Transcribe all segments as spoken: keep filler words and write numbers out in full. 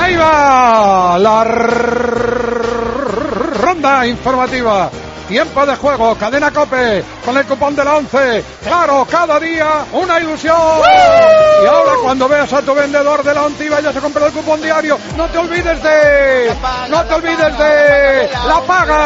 Ahí va la ronda informativa. Tiempo de juego, Cadena COPE, con el cupón de la once. Claro, cada día una ilusión. ¡Uh! Y ahora cuando veas a tu vendedor de la once y vayas a comprar el cupón diario, no te olvides de... No te olvides de... ¡La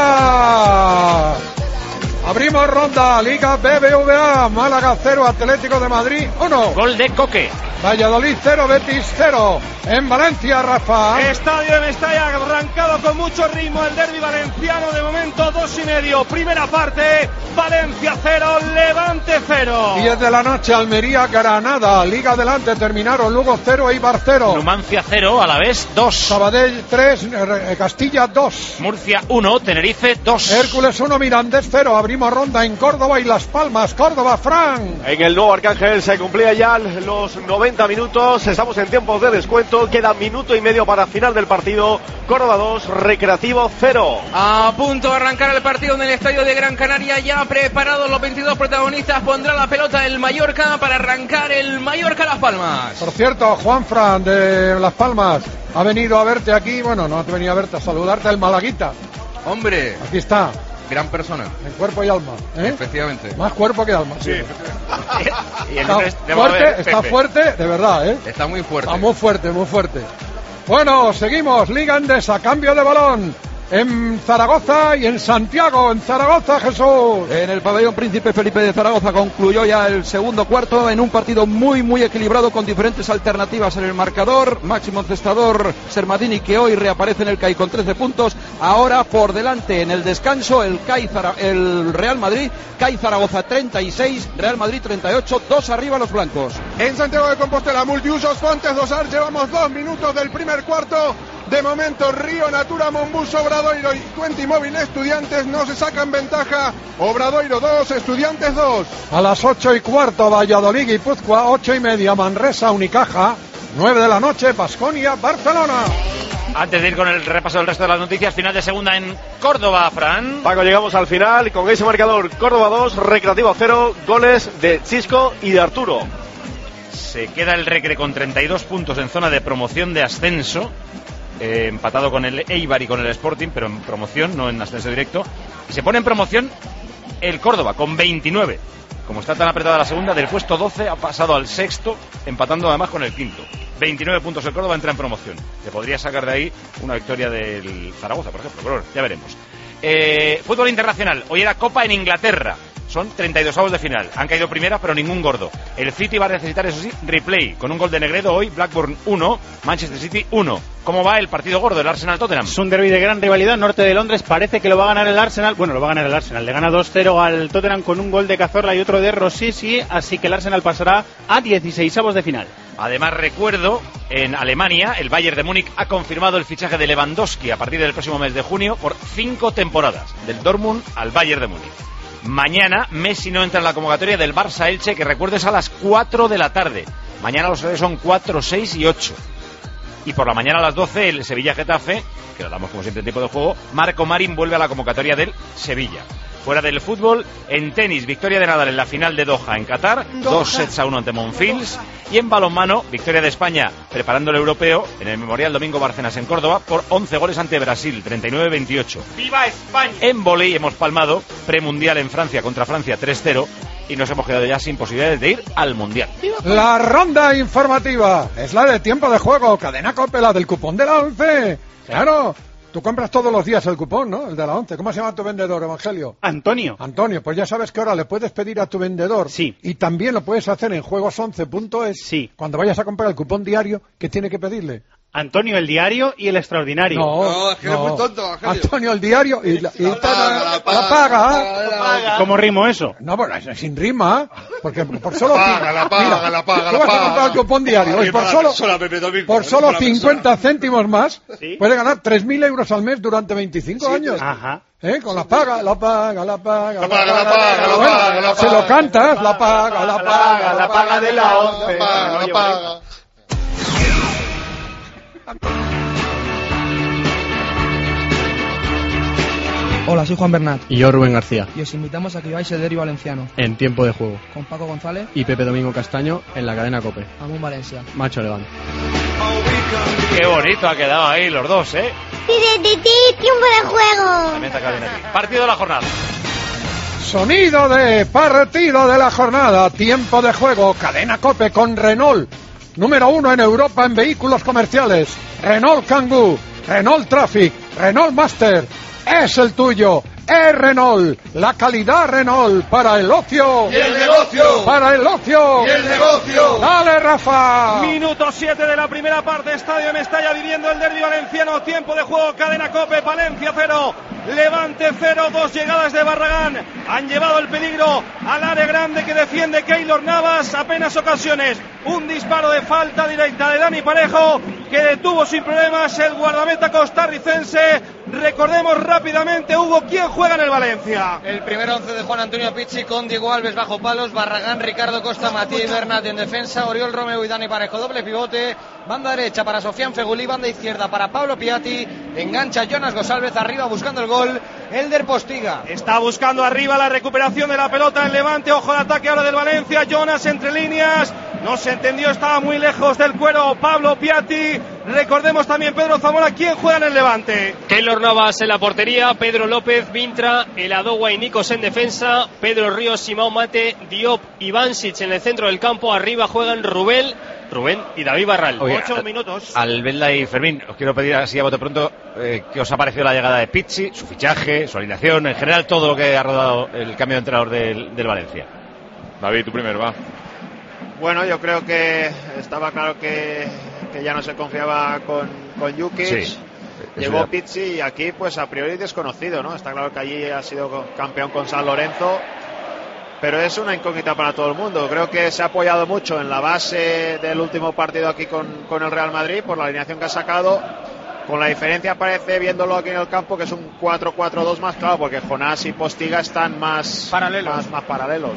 Paga! Abrimos ronda, Liga B B V A, Málaga cero, Atlético de Madrid uno. Gol de Coque. Valladolid cero, Betis cero. En Valencia, Rafa. Estadio de Mestalla, arrancado con mucho ritmo el derbi valenciano, de momento dos y medio. Primera parte, Valencia cero, Levante cero. diez de la noche, Almería, Granada. Liga adelante, terminaron Lugo cero, Eibar cero. Numancia cero, Alavés dos. Sabadell tres, Castilla dos. Murcia uno, Tenerife dos. Hércules uno, Mirandés cero. Abrimos ronda en Córdoba y Las Palmas. Córdoba, Fran. En el nuevo Arcángel se cumplía ya los noventa minutos. Estamos en tiempos de descuento. Queda minuto y medio para final del partido. Córdoba dos, Recreativo cero. A punto de arrancar el partido en el estadio de Gran Canaria. Ya preparados los veintidós protagonistas. Pondrá la pelota el Mallorca para arrancar el Mallorca Las Palmas. Por cierto, Juan Fran de Las Palmas ha venido a verte aquí. Bueno, no ha venido a verte, a saludarte el Malaguita. Hombre, aquí está. Gran persona. En cuerpo y alma, ¿eh? Efectivamente. Más cuerpo que alma. Sí, efectivamente. Y el está fuerte, está fuerte, de verdad, ¿eh? Está muy fuerte. Está muy fuerte, muy fuerte. Bueno, seguimos. Liga Endesa, cambio de balón. En Zaragoza y en Santiago. En Zaragoza, Jesús. En el pabellón Príncipe Felipe de Zaragoza concluyó ya el segundo cuarto en un partido muy muy equilibrado con diferentes alternativas en el marcador. Máximo encestador Sermadini, que hoy reaparece en el C A I con trece puntos. Ahora por delante en el descanso el, C A I Zara, el Real Madrid. C A I Zaragoza treinta y seis, Real Madrid treinta y ocho, dos arriba los blancos. En Santiago de Compostela, Multiusos Fontes Dosar, llevamos dos minutos del primer cuarto. De momento Río Natura, Monbus, Obradoiro y Twenty Móvil Estudiantes no se sacan ventaja. Obradoiro dos, Estudiantes dos. A las ocho y cuarto, Valladolid, Guipúzcoa, ocho y media, Manresa, Unicaja, nueve de la noche, Baskonia, Barcelona. Antes de ir con el repaso del resto de las noticias, final de segunda en Córdoba, Fran. Paco, llegamos al final con ese marcador: Córdoba dos, Recreativo cero, goles de Chisco y de Arturo. Se queda el Recre con treinta y dos puntos en zona de promoción de ascenso. Eh, empatado con el Eibar y con el Sporting, pero en promoción, no en ascenso directo. Y se pone en promoción el Córdoba con veintinueve. Como está tan apretada la segunda, del puesto doce ha pasado al sexto, empatando además con el quinto. veintinueve puntos el Córdoba, entra en promoción. Se podría sacar de ahí una victoria del Zaragoza, por ejemplo, pero bueno, ya veremos. Eh, fútbol internacional, hoy era Copa en Inglaterra. Son treinta y dos avos de final. Han caído primeras, pero ningún gordo. El City va a necesitar, eso sí, replay. Con un gol de Negredo hoy, Blackburn uno, Manchester City uno. ¿Cómo va el partido gordo, el Arsenal-Tottenham? Es un derbi de gran rivalidad, norte de Londres. Parece que lo va a ganar el Arsenal. Bueno, lo va a ganar el Arsenal. Le gana dos cero al Tottenham con un gol de Cazorla y otro de Rosisi. Así que el Arsenal pasará a dieciséis avos de final. Además, recuerdo, en Alemania, el Bayern de Múnich ha confirmado el fichaje de Lewandowski a partir del próximo mes de junio por cinco temporadas. Del Dortmund al Bayern de Múnich. Mañana Messi no entra en la convocatoria del Barça-Elche, que recuerdo es a las cuatro de la tarde. Mañana los horarios son cuatro, seis y ocho. Y por la mañana a las doce el Sevilla-Getafe, que lo damos como siempre en tiempo de juego. Marco Marín vuelve a la convocatoria del Sevilla. Fuera del fútbol, en tenis, victoria de Nadal en la final de Doha en Qatar, Doha. dos sets a uno ante Monfils. Y en balonmano, victoria de España preparando el europeo en el Memorial Domingo Bárcenas en Córdoba por once goles ante Brasil, treinta y nueve veintiocho. ¡Viva España! En vóley hemos palmado premundial en Francia contra Francia tres cero y nos hemos quedado ya sin posibilidades de ir al Mundial. La ronda informativa es la de tiempo de juego, Cadena COPE, la del cupón de la once. Claro. Tú compras todos los días el cupón, ¿no? El de la once. ¿Cómo se llama tu vendedor, Evangelio? Antonio. Antonio, pues ya sabes que ahora le puedes pedir a tu vendedor. Sí. Y también lo puedes hacer en juegos once punto es. Sí. Cuando vayas a comprar el cupón diario, ¿qué tiene que pedirle? Antonio, el diario y el extraordinario. No, no es que no. eres muy tonto, Evangelio. Antonio, el diario y la, y la, paga, la, paga, la paga. La paga. ¿Cómo rimo eso? No, bueno, es sin rima, porque por solo... La paga, la paga, mira, la paga, tú la vas paga. a comprar el cupón diario y por solo, por solo cincuenta céntimos más, ¿sí? puedes ganar tres mil euros al mes durante veinticinco sí, años. Ajá. ¿Eh? Con la paga, la paga, la paga, la paga, la paga, la bueno, paga, la se paga. lo cantas, la paga, la paga, la paga de la once. La paga, la paga. Hola, soy Juan Bernat. Y yo, Rubén García. Y os invitamos a que veáis el derbi valenciano. En tiempo de juego. Con Paco González y Pepe Domingo Castaño en la cadena COPE. Amun Valencia. Macho Levante. Qué bonito ha quedado ahí los dos, ¿eh? Tiempo de juego. Partido de la jornada. Sonido de partido de la jornada. Tiempo de juego. Cadena COPE con Renault. Número uno en Europa en vehículos comerciales. Renault Kangoo, Renault Traffic, Renault Master. Es el tuyo. Es Renault. La calidad Renault para el ocio. Y el negocio. Para el ocio. Y el negocio. Dale, Rafa. Minuto siete de la primera parte. Estadio Mestalla viviendo el derbi valenciano. Tiempo de juego. Cadena COPE. Valencia cero. Levante cero. Dos llegadas de Barragán. Han llevado el peligro al área grande que defiende Keylor Navas. Apenas ocasiones. Un disparo de falta directa de Dani Parejo que detuvo sin problemas el guardameta costarricense. Recordemos rápidamente, Hugo, ¿quién juega en el Valencia? El primer once de Juan Antonio Pizzi con Diego Alves bajo palos, Barragán, Ricardo Costa, Matías Bernat en defensa, Oriol Romeu y Dani Parejo doble pivote, banda derecha para Sofián Fegulí, banda izquierda para Pablo Piatti, engancha Jonas González arriba buscando el gol, Elder Postiga. Está buscando arriba la recuperación de la pelota en Levante, ojo al ataque ahora del Valencia, Jonas entre líneas, no se entendió, estaba muy lejos del cuero Pablo Piatti. Recordemos también Pedro Zamora, ¿quién juega en el Levante? Keylor Navas en la portería, Pedro López, Vintra, El Adowa y Nikos en defensa, Pedro Ríos, Simao Mate, Diop y Vansic en el centro del campo, arriba juegan Rubén, Rubén y David Barral. Oye, Ocho al, minutos. Albelda y Fermín, os quiero pedir así a bote pronto, eh, ¿qué os ha parecido la llegada de Pizzi, su fichaje, su alineación, en general todo lo que ha rodado el cambio de entrenador del, del Valencia? David, tú primero, va. Bueno, yo creo que estaba claro que, que ya no se confiaba con, con Jukic. Sí, llegó Pizzi y aquí pues a priori desconocido, ¿no? Está claro que allí ha sido campeón con San Lorenzo, pero es una incógnita para todo el mundo. Creo que se ha apoyado mucho en la base del último partido aquí con, con el Real Madrid por la alineación que ha sacado. Con la diferencia parece, viéndolo aquí en el campo, que es un cuatro cuatro dos más claro, porque Jonás y Postiga están más paralelos. Más, más paralelos.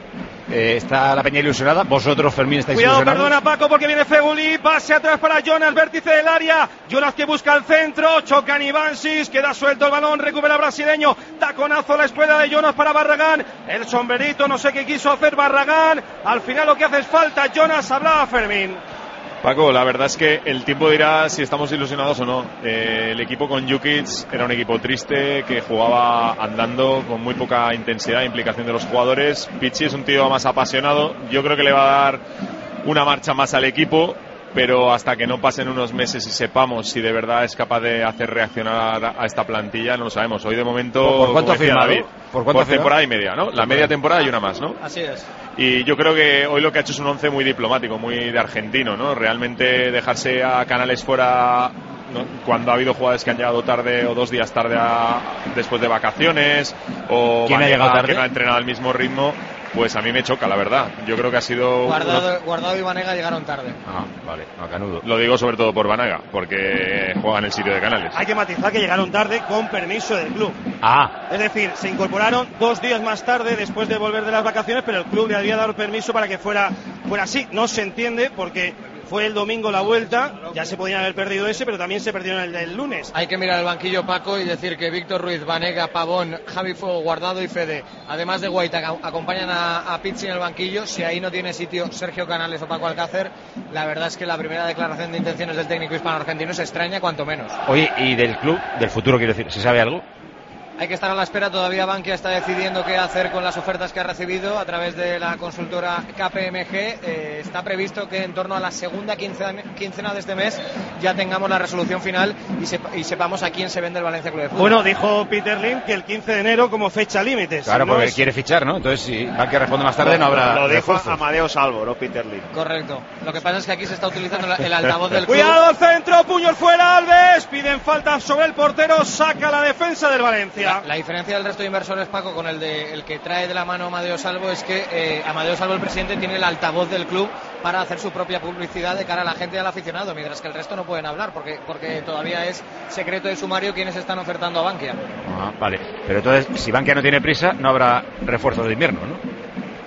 Eh, está la peña ilusionada. Vosotros, Fermín, estáis Cuidado, ilusionados. perdona Paco, porque viene Fegulí, pase atrás para Jonas, vértice del área, Jonas que busca el centro, chocan Ivansis, queda suelto el balón, recupera el brasileño, taconazo a la espalda de Jonas para Barragán, el sombrerito, no sé qué quiso hacer Barragán, al final lo que hace es falta, Jonas, hablaba Fermín. Paco, la verdad es que el tiempo dirá si estamos ilusionados o no. Eh, el equipo con Jukic era un equipo triste que jugaba andando con muy poca intensidad e implicación de los jugadores. Pizzi es un tío más apasionado. Yo creo que le va a dar una marcha más al equipo, pero hasta que no pasen unos meses y sepamos si de verdad es capaz de hacer reaccionar a esta plantilla, no lo sabemos. Hoy de momento, ¿por cuánto ha firmado? David, ¿Por, cuánto por temporada y media, ¿no? La media temporada y una más, ¿no? Así es. Y yo creo que hoy lo que ha hecho es un once muy diplomático, muy de argentino, ¿no? Realmente dejarse a Canales fuera, ¿no? Cuando ha habido jugadores que han llegado tarde o dos días tarde a, después de vacaciones, o ¿quién ha llegado tarde? Que no ha entrenado al mismo ritmo, pues a mí me choca, la verdad. Yo creo que ha sido... Guardado, una... Guardado y Vanega llegaron tarde. Ah, vale, a canudo. Lo digo sobre todo por Vanega, porque juega en el sitio de Canales. Hay que matizar que llegaron tarde con permiso del club. Ah. Es decir, se incorporaron dos días más tarde después de volver de las vacaciones, pero el club le había dado permiso para que fuera, fuera así. No se entiende porque fue el domingo la vuelta, ya se podían haber perdido ese, pero también se perdieron el del lunes. Hay que mirar el banquillo, Paco, y decir que Víctor Ruiz, Vanega, Pavón, Javi Fuego, Guardado y Fede, además de Guaita, acompañan a, a Pizzi en el banquillo. Si ahí no tiene sitio Sergio Canales o Paco Alcácer, la verdad es que la primera declaración de intenciones del técnico hispano-argentino es extraña, cuanto menos. Oye, ¿y del club, del futuro, quiero decir, se sabe algo? Hay que estar a la espera, todavía Bankia está decidiendo qué hacer con las ofertas que ha recibido a través de la consultora K P M G. Eh, está previsto que en torno a la segunda quincena, quincena de este mes ya tengamos la resolución final y, sepa, y sepamos a quién se vende el Valencia Club de Fútbol. Bueno, dijo Peter Lim que el quince de enero como fecha límite. Claro, si no porque es... quiere fichar, ¿no? Entonces, si Bankia responde más tarde, no habrá. Lo dijo refuerzos. Amadeo Salvo, no Peter Lim. Correcto. Lo que pasa es que aquí se está utilizando el altavoz del club. Cuidado al centro, puño fuera, Alves. Piden falta sobre el portero, saca la defensa del Valencia. La, la diferencia del resto de inversores, Paco, con el de el que trae de la mano Amadeo Salvo es que eh, Amadeo Salvo, el presidente, tiene el altavoz del club para hacer su propia publicidad de cara a la gente y al aficionado, mientras que el resto no pueden hablar porque, porque todavía es secreto de sumario quienes están ofertando a Bankia. Ah, vale, pero entonces si Bankia no tiene prisa no habrá refuerzos de invierno, ¿no?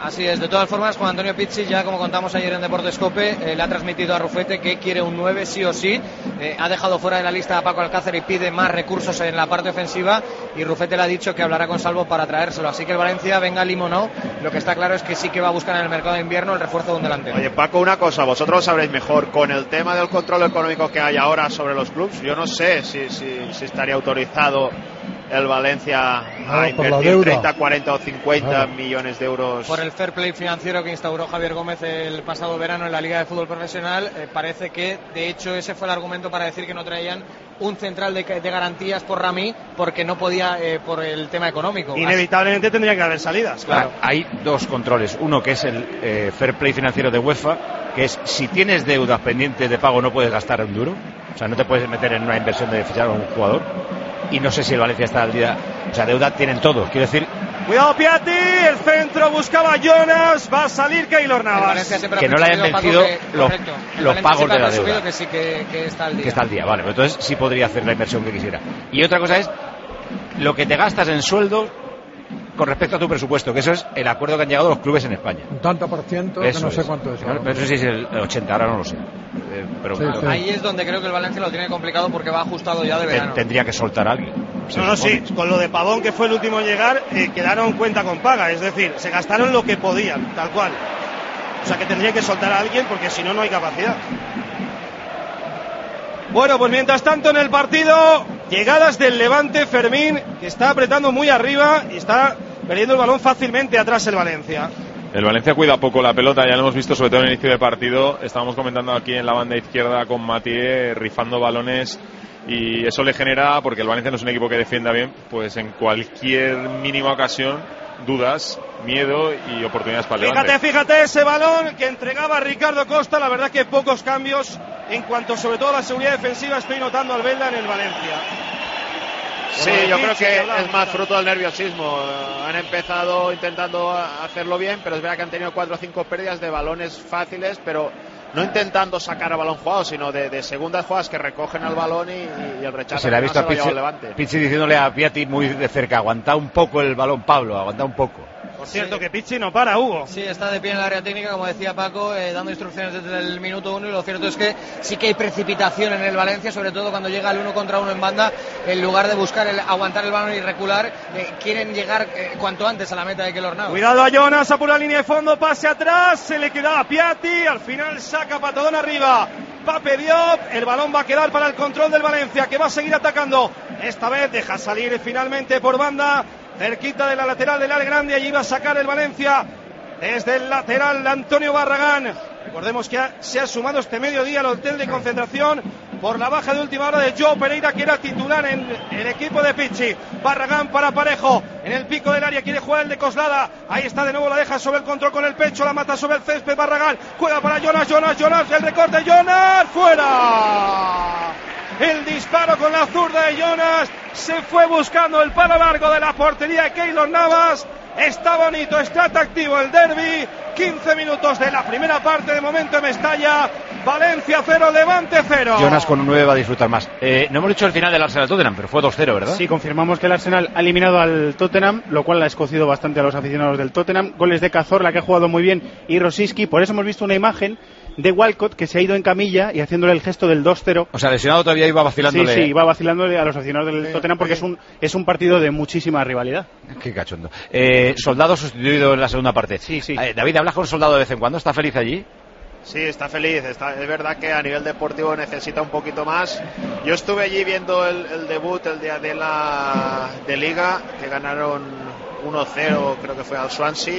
Así es, de todas formas, Juan Antonio Pizzi, ya como contamos ayer en Deportes Cope, eh, le ha transmitido a Rufete que quiere un nueve sí o sí. Eh, ha dejado fuera de la lista a Paco Alcácer y pide más recursos en la parte ofensiva. Y Rufete le ha dicho que hablará con Salvo para traérselo. Así que el Valencia, venga Limo o no, lo que está claro es que sí que va a buscar en el mercado de invierno el refuerzo de un delantero. Oye, Paco, una cosa, vosotros lo sabréis mejor. Con el tema del control económico que hay ahora sobre los clubes, yo no sé si, si, si estaría autorizado el Valencia a invertir treinta, cuarenta o cincuenta claro. millones de euros. Por el fair play financiero que instauró Javier Gómez el pasado verano en la Liga de Fútbol Profesional, eh, parece que de hecho ese fue el argumento para decir que no traían un central de, de garantías por Rami porque no podía eh, por el tema económico. Inevitablemente tendría que haber salidas, claro. Ah, hay dos controles, uno que es el eh, fair play financiero de UEFA, que es si tienes deudas pendientes de pago no puedes gastar un duro, o sea no te puedes meter en una inversión de fichar a un jugador. Y no sé si el Valencia está al día. O sea, deuda tienen todos. Quiero decir. Cuidado, Piatti. El centro buscaba Jonas. Va a salir Keylor Navas. Que no le hayan vencido que, los, los pagos de la deuda. Que sí que, que está al día. Que está al día, vale. Pues entonces sí podría hacer la inversión que quisiera. Y otra cosa es lo que te gastas en sueldo con respecto a tu presupuesto, que eso es el acuerdo que han llegado los clubes en España. Un tanto por ciento, eso que no es. sé cuánto es. Pero no sé si es el ochenta, ahora no lo sé. Eh, pero sí, sí. Ahí es donde creo que el Valencia lo tiene complicado porque va ajustado ya de verano. Tendría que soltar a alguien. No, no, sí, con lo de Pavón, que fue el último en llegar, eh, quedaron cuenta con paga, es decir, se gastaron lo que podían, tal cual. O sea que tendría que soltar a alguien porque si no, no hay capacidad. Bueno, pues mientras tanto en el partido, llegadas del Levante, Fermín, que está apretando muy arriba y está perdiendo el balón fácilmente atrás el Valencia. El Valencia cuida poco la pelota, ya lo hemos visto sobre todo en el inicio del partido. Estábamos comentando aquí en la banda izquierda con Mathieu rifando balones y eso le genera, porque el Valencia no es un equipo que defienda bien, pues en cualquier mínima ocasión dudas, miedo y oportunidades para el Levante. Fíjate, fíjate ese balón que entregaba Ricardo Costa, la verdad que pocos cambios en cuanto sobre todo a la seguridad defensiva estoy notando al Belda en el Valencia. Sí, yo creo que es más fruto del nerviosismo. Han empezado intentando hacerlo bien, pero es verdad que han tenido cuatro o cinco pérdidas de balones fáciles, pero no intentando sacar a balón jugado, sino de, de segundas jugadas que recogen al balón y, y el rechazo. Se le ha visto a Pizzi, Pizzi diciéndole a Piatti muy de cerca, aguanta un poco el balón, Pablo, aguanta un poco. Por cierto, sí, que Pizzi no para, Hugo. Sí, está de pie en el área técnica, como decía Paco, eh, dando instrucciones desde el minuto uno, y lo cierto es que sí que hay precipitación en el Valencia, sobre todo cuando llega el uno contra uno en banda, en lugar de buscar el, aguantar el balón y recular, eh, quieren llegar eh, cuanto antes a la meta de Keylor Navas. Cuidado a Jonas, a pura línea de fondo, pase atrás, se le quedaba a Piatti, al final saca patadón arriba, Pape Diop, el balón va a quedar para el control del Valencia, que va a seguir atacando, esta vez deja salir finalmente por banda, cerquita de la lateral del área grande, allí va a sacar el Valencia desde el lateral Antonio Barragán. Recordemos que ha, se ha sumado este mediodía al hotel de concentración por la baja de última hora de Joe Pereira, que era titular en el equipo de Pizzi. Barragán para Parejo, en el pico del área quiere jugar el de Coslada, ahí está de nuevo, la deja sobre el control con el pecho, la mata sobre el césped Barragán, juega para Jonas, Jonas, Jonas, el recorte, Jonas, fuera. El disparo con la zurda de Jonas, se fue buscando el palo largo de la portería de Keylor Navas. Está bonito, está atractivo el derbi. quince minutos de la primera parte, de momento en Mestalla. Valencia cero, Levante cero. Jonas con un nueve va a disfrutar más. Eh, no hemos dicho el final del Arsenal-Tottenham, pero fue dos cero, ¿verdad? Sí, confirmamos que el Arsenal ha eliminado al Tottenham, lo cual ha escocido bastante a los aficionados del Tottenham. Goles de Cazorla, que ha jugado muy bien, y Rosicky. Por eso hemos visto una imagen de Walcott, que se ha ido en camilla y haciéndole el gesto del dos cero. O sea, lesionado todavía iba vacilándole. Sí, sí, iba vacilándole a los aficionados del sí, Tottenham porque sí. es un es un partido de muchísima rivalidad. Qué cachondo. Eh, Soldado sustituido en la segunda parte. Sí, sí. Eh, David, ¿hablas con Soldado de vez en cuando? ¿Está feliz allí? Sí, está feliz. Está, es verdad que a nivel deportivo necesita un poquito más. Yo estuve allí viendo el, el debut el día de la de Liga, que ganaron uno cero, creo que fue al Swansea.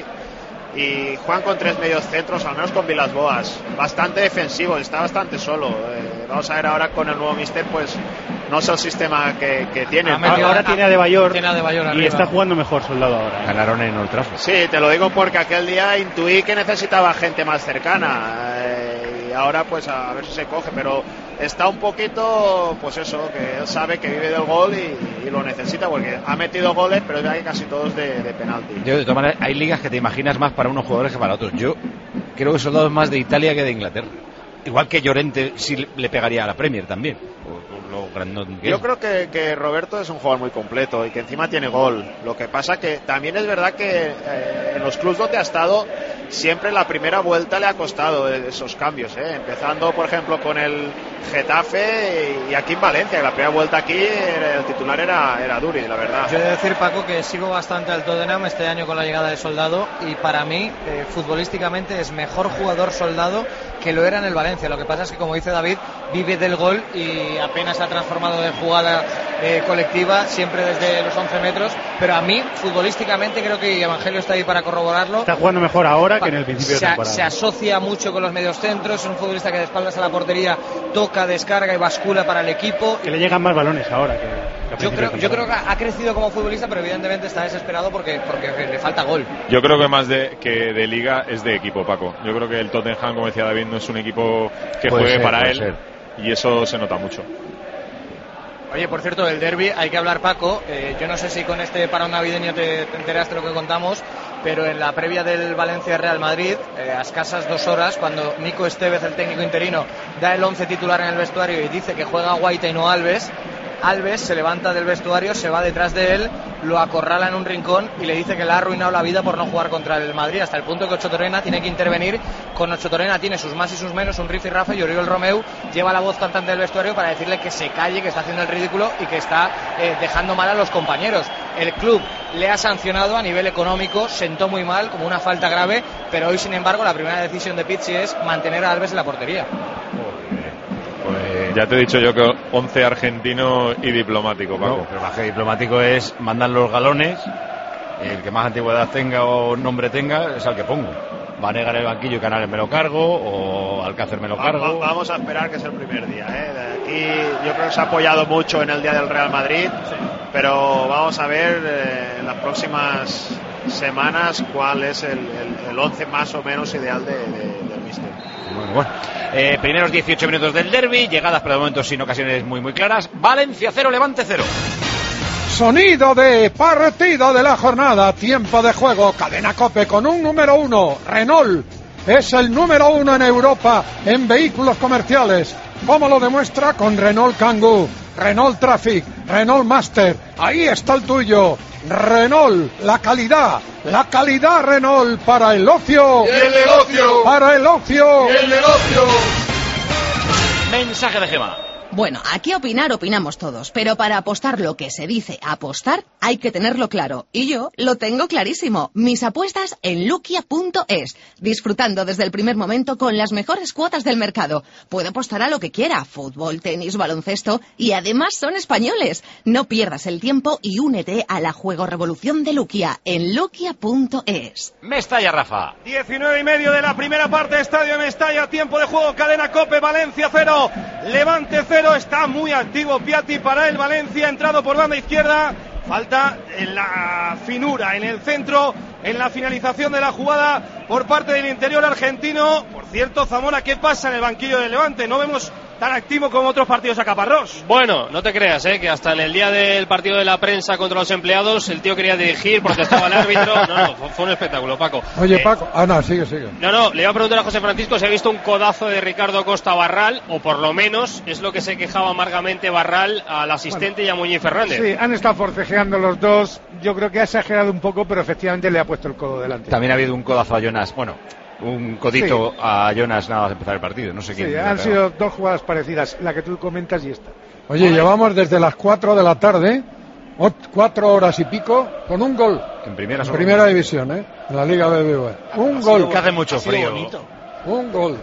Y juegan con tres medios centros, al menos con Vilas Boas, bastante defensivo, está bastante solo. Eh, vamos a ver ahora con el nuevo míster, pues no es el sistema que, que tiene. Ah, ahora, ahora tiene a De Bayor, tiene a De Bayor y arriba. Está jugando mejor Soldado ahora. ¿eh? Ganaron en Old Trafford. Sí, te lo digo porque aquel día intuí que necesitaba gente más cercana. Eh, y ahora pues a ver si se coge, pero está un poquito, pues eso, que él sabe que vive del gol y, y lo necesita porque ha metido goles, pero es verdad que casi todos de, de penalti. Yo, de todas maneras, hay ligas que te imaginas más para unos jugadores que para otros. Yo creo que Soldado es más de Italia que de Inglaterra. Igual que Llorente sí le pegaría a la Premier también. Por, por lo grandón que Yo es. creo que, que Roberto es un jugador muy completo y que encima tiene gol. Lo que pasa que también es verdad que eh, en los clubes donde ha estado siempre la primera vuelta le ha costado esos cambios, ¿eh? Empezando por ejemplo con el Getafe y aquí en Valencia, que la primera vuelta aquí el titular era, era Duri, la verdad. Yo he de decir, Paco, que sigo bastante al Tottenham este año con la llegada de Soldado y para mí eh, futbolísticamente es mejor jugador Soldado que lo era en el Valencia. Lo que pasa es que, como dice David, vive del gol y apenas ha transformado de jugada eh, colectiva, siempre desde los once metros, pero a mí futbolísticamente creo que Evangelio está ahí para corroborarlo. Está jugando mejor ahora que en el principio se, de temporada. Se asocia mucho con los medios centros, es un futbolista que de espaldas a la portería toca, descarga y bascula para el equipo. Que le llegan más balones ahora que, que yo, creo, yo creo que ha crecido como futbolista, pero evidentemente está desesperado porque, porque le falta gol. Yo creo que más de, que de liga es de equipo, Paco. Yo creo que el Tottenham, como decía David, no es un equipo que Puede juegue ser, para puede él ser. y eso se nota mucho. Oye, por cierto, del derbi hay que hablar, Paco. Eh, yo no sé si con este parón navideño te, te enteraste de lo que contamos, pero en la previa del Valencia-Real Madrid, eh, a escasas dos horas, cuando Nico Estevez, el técnico interino, da el once titular en el vestuario y dice que juega Guaita y no Alves, Alves se levanta del vestuario, se va detrás de él, lo acorrala en un rincón y le dice que le ha arruinado la vida por no jugar contra el Madrid, hasta el punto que Ocho Torrena tiene que intervenir. Con Ocho Torrena tiene sus más y sus menos, un riff y rafa, y Oriol Romeu lleva la voz cantante del vestuario para decirle que se calle, que está haciendo el ridículo y que está eh, dejando mal a los compañeros. El club le ha sancionado a nivel económico, sentó muy mal, como una falta grave, pero hoy, sin embargo, la primera decisión de Pizzi es mantener a Alves en la portería. Pues ya te he dicho yo que once argentino y diplomático, Paco. No, pero más que diplomático es mandar los galones, el que más antigüedad tenga o nombre tenga es al que pongo. Vanega en el banquillo y Canales me lo cargo, o Alcácer me lo cargo. Va, vamos a esperar que es el primer día, ¿eh? De aquí yo creo que se ha apoyado mucho en el día del Real Madrid, sí. Pero vamos a ver eh, en las próximas semanas cuál es el, el, el once más o menos ideal de, de, del míster. Bueno, bueno. Eh, primeros dieciocho minutos del derbi, llegadas pero de momento sin ocasiones muy muy claras. Valencia cero, Levante cero. Sonido de partido de la jornada, tiempo de juego, Cadena COPE con un número uno, Renault. Es el número uno en Europa en vehículos comerciales, como lo demuestra con Renault Kangoo, Renault Traffic, Renault Master. Ahí está el tuyo. Renault, la calidad, la calidad Renault para el ocio. Y el negocio. Para el ocio. Y el negocio. Mensaje de Gema. Bueno, aquí opinar opinamos todos, pero para apostar lo que se dice apostar hay que tenerlo claro. Y yo lo tengo clarísimo. Mis apuestas en Luquia punto es, disfrutando desde el primer momento con las mejores cuotas del mercado. Puedo apostar a lo que quiera, fútbol, tenis, baloncesto, y además son españoles. No pierdas el tiempo y únete a la juego revolución de Luquia en Luquia punto es. Mestalla, Rafa. diecinueve y medio de la primera parte, Estadio Mestalla, tiempo de juego, Cadena COPE, Valencia cero, Levante cero. Está muy activo Piatti para el Valencia, entrado por banda izquierda. Falta en la finura, en el centro, en la finalización de la jugada por parte del interior argentino. Por cierto, Zamora, ¿qué pasa en el banquillo del Levante? No vemos tan activo como otros partidos a caparrós. Bueno, no te creas, ¿eh? Que hasta en el día del partido de la prensa contra los empleados el tío quería dirigir porque estaba el árbitro. No, no, fue un espectáculo, Paco. Oye, eh, Paco, ah, no, sigue, sigue. No, no, le iba a preguntar a José Francisco si ha visto un codazo de Ricardo Costa Barral, o por lo menos es lo que se quejaba amargamente Barral al asistente, bueno, y a Muñiz Fernández. Sí, han estado forcejeando los dos. Yo creo que ha exagerado un poco, pero efectivamente le ha puesto el codo delante. También ha habido un codazo a Jonas, bueno, un codito sí. a Jonas nada más empezar el partido, no sé quién. Sí, han sido dos jugadas parecidas, la que tú comentas y esta. Oye, Oye. llevamos desde las cuatro de la tarde, cuatro horas y pico, con un gol. En primera, en primera división, ¿eh? En la Liga B B V. Un ha gol. Que hace mucho frío. Un gol.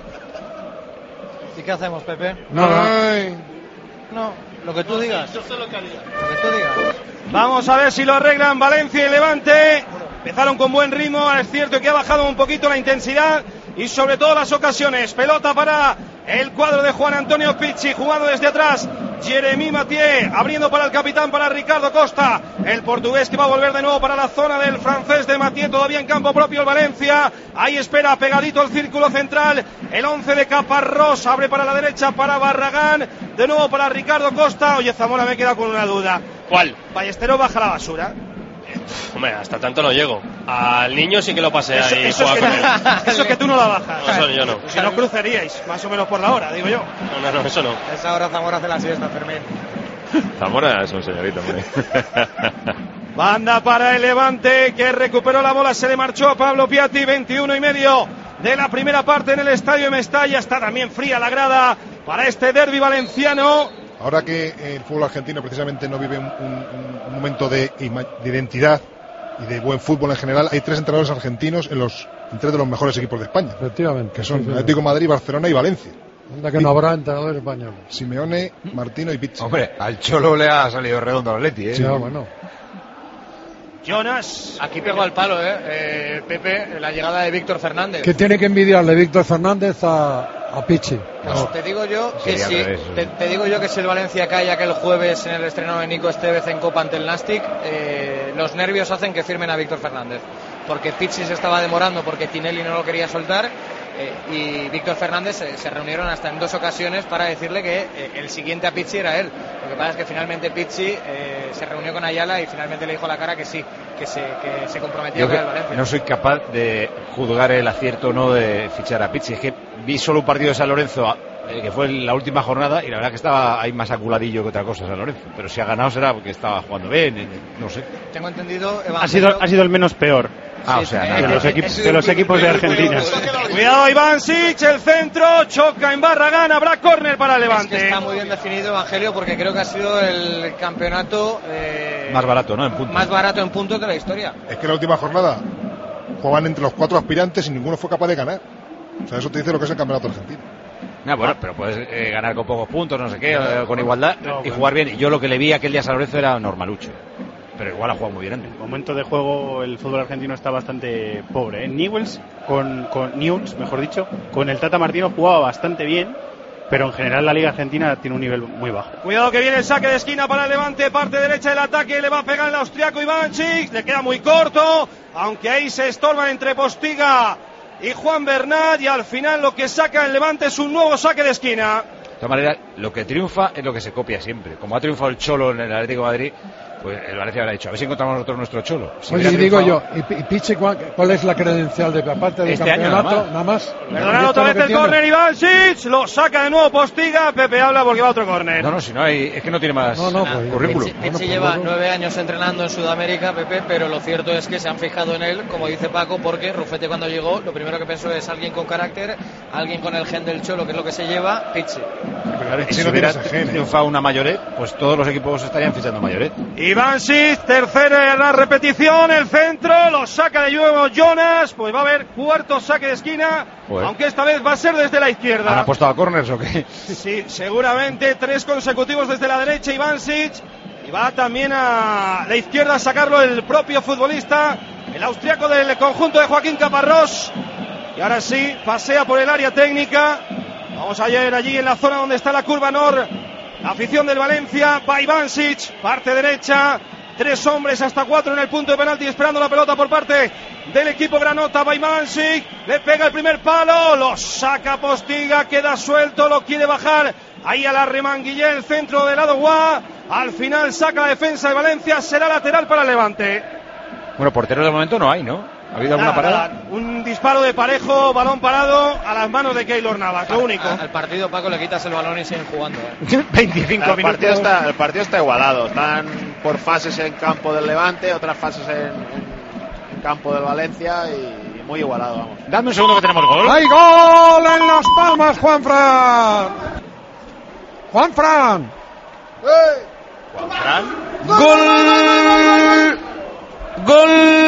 ¿Y qué hacemos, Pepe? No, no. No, lo que tú digas. Yo sé lo que haría. Lo que tú digas. Vamos a ver si lo arreglan Valencia y Levante. Empezaron con buen ritmo, es cierto que ha bajado un poquito la intensidad y sobre todo las ocasiones. Pelota para el cuadro de Juan Antonio Pizzi, jugando desde atrás Jeremy Mathieu, abriendo para el capitán, para Ricardo Costa, el portugués que va a volver de nuevo para la zona del francés de Mathieu, todavía en campo propio el Valencia. Ahí espera pegadito el círculo central el once de Caparrós, abre para la derecha para Barragán, de nuevo para Ricardo Costa. Oye, Zamora, me he quedado con una duda. ¿Cuál? Ballesteros baja la basura. Hombre, hasta tanto no llego. Al niño sí que lo pasé Eso, ahí y eso, es jugaba que con él. tú, eso es que tú no la bajas. No, eso yo no. Si no cruzaríais, más o menos por la hora, digo yo. No, no, no, eso no. Esa hora Zamora hace la siesta, Fermín. Zamora es un señorito, hombre. Banda para el Levante, que recuperó la bola, se le marchó a Pablo Piatti, veintiuno y medio de la primera parte en el estadio de Mestalla. Está también fría la grada para este derbi valenciano. Ahora que el fútbol argentino precisamente no vive un, un, un momento de, de identidad y de buen fútbol en general, hay tres entrenadores argentinos en los en tres de los mejores equipos de España. Efectivamente. Que son sí, sí, Atlético de Madrid, Barcelona y Valencia. Anda que no habrá entrenadores españoles. Simeone, Martino y Pizzi. Hombre, al Cholo le ha salido redondo al Atleti, ¿eh? Sí, bueno. Jonas. Aquí pegó al palo, ¿eh? eh Pepe, la llegada de Víctor Fernández. Que tiene que envidiarle Víctor Fernández a, a Pichi. Pues te digo yo que si te, te digo yo que si el Valencia cae aquel jueves en el estreno de Nico Estevez en Copa ante el Nastic, eh, los nervios hacen que firmen a Víctor Fernández, porque Pichi se estaba demorando porque Tinelli no lo quería soltar. Eh, y Víctor Fernández eh, se reunieron hasta en dos ocasiones para decirle que eh, el siguiente a Pichi era él. Lo que pasa es que finalmente Pichi eh, se reunió con Ayala y finalmente le dijo a la cara que sí, que se, que se comprometía con el Valencia. No soy capaz de juzgar el acierto o no de fichar a Pichi. Es que vi solo un partido de San Lorenzo, eh, que fue la última jornada, y la verdad que estaba ahí más aculadillo que otra cosa San Lorenzo. Pero si ha ganado será porque estaba jugando bien, eh, no sé. Tengo entendido, ha sido, ha sido el menos peor. Ah, sí, o sea, de, los equipos, de los equipos de Argentina. Cuidado Ivansic, el centro, choca en Barragán, habrá córner para el Levante. Es que está muy bien definido, Evangelio, porque creo que ha sido el campeonato eh, más barato, ¿no? En puntos. Más barato en puntos de la historia. Es que la última jornada jugaban entre los cuatro aspirantes y ninguno fue capaz de ganar. O sea, eso te dice lo que es el campeonato argentino. No, bueno, pero puedes eh, ganar con pocos puntos, no sé qué, eh, con igualdad no, y jugar bien. Y yo lo que le vi aquel día a San Lorenzo era normalucho. Pero igual ha jugado muy bien. En el momento de juego el fútbol argentino está bastante pobre. En ¿eh? Newell's, con, con Newell's, mejor dicho, con el Tata Martino jugaba bastante bien, pero en general la Liga Argentina tiene un nivel muy bajo. Cuidado que viene el saque de esquina para el Levante, parte derecha del ataque, le va a pegar el austriaco Ivanchik, le queda muy corto, aunque ahí se estorban entre Postiga y Juan Bernat, y al final lo que saca el Levante es un nuevo saque de esquina. De todas maneras, lo que triunfa es lo que se copia siempre. Como ha triunfado el Cholo en el Atlético de Madrid, pues el Valencia habrá dicho, a ver si encontramos nosotros nuestro Cholo. Si Oye, y digo yo, ¿y, y Pichi cuál, cuál es la credencial de aparte del este campeonato? Año, nada nada más. Perdonad otra vez el córner Ivansic, lo saca de nuevo Postiga, Pepe habla porque va otro córner. No, no, si no hay, es que no tiene más no, no, pues, currículum. Pichi, Pichi lleva nueve años entrenando en Sudamérica, Pepe, pero lo cierto es que se han fijado en él, como dice Paco, porque Rufete cuando llegó, lo primero que pensó es alguien con carácter, alguien con el gen del Cholo, que es lo que se lleva, Pichi. Y si hubiera triunfado una Mayoret, pues todos los equipos estarían fichando Mayoret. Ivansic, tercera en la repetición, el centro, lo saca de nuevo Jonas, pues va a haber cuarto saque de esquina, Joder. Aunque esta vez va a ser desde la izquierda. ¿Han apostado a córners o qué? Sí, sí, seguramente tres consecutivos desde la derecha Ivansic, y va también a la izquierda a sacarlo el propio futbolista, el austriaco del conjunto de Joaquín Caparrós, y ahora sí, pasea por el área técnica. Vamos a ir allí en la zona donde está la curva Nor. La afición del Valencia, va Ivansic, parte derecha, tres hombres hasta cuatro en el punto de penalti esperando la pelota por parte del equipo granota. Va Ivansic, le pega el primer palo, lo saca Postiga, queda suelto, lo quiere bajar ahí a la remanguillé, el centro del lado Gua. Al final saca la defensa de Valencia, será lateral para el Levante. Bueno, portero de momento no hay, ¿no? ¿Ha habido alguna Nada, parada? nada. Un disparo de Parejo, balón parado a las manos de Keylor Navas, lo único. Al partido, Paco, le quitas el balón y siguen jugando. ¿eh? veinticinco el minutos. Partido está, el partido está igualado. Están por fases en campo del Levante, otras fases en, en, en campo del Valencia y muy igualado, vamos. Dame un segundo que tenemos gol. ¡Hay gol en Las Palmas, Juanfran! ¡Juanfran! Juanfran. ¡Gol! Gol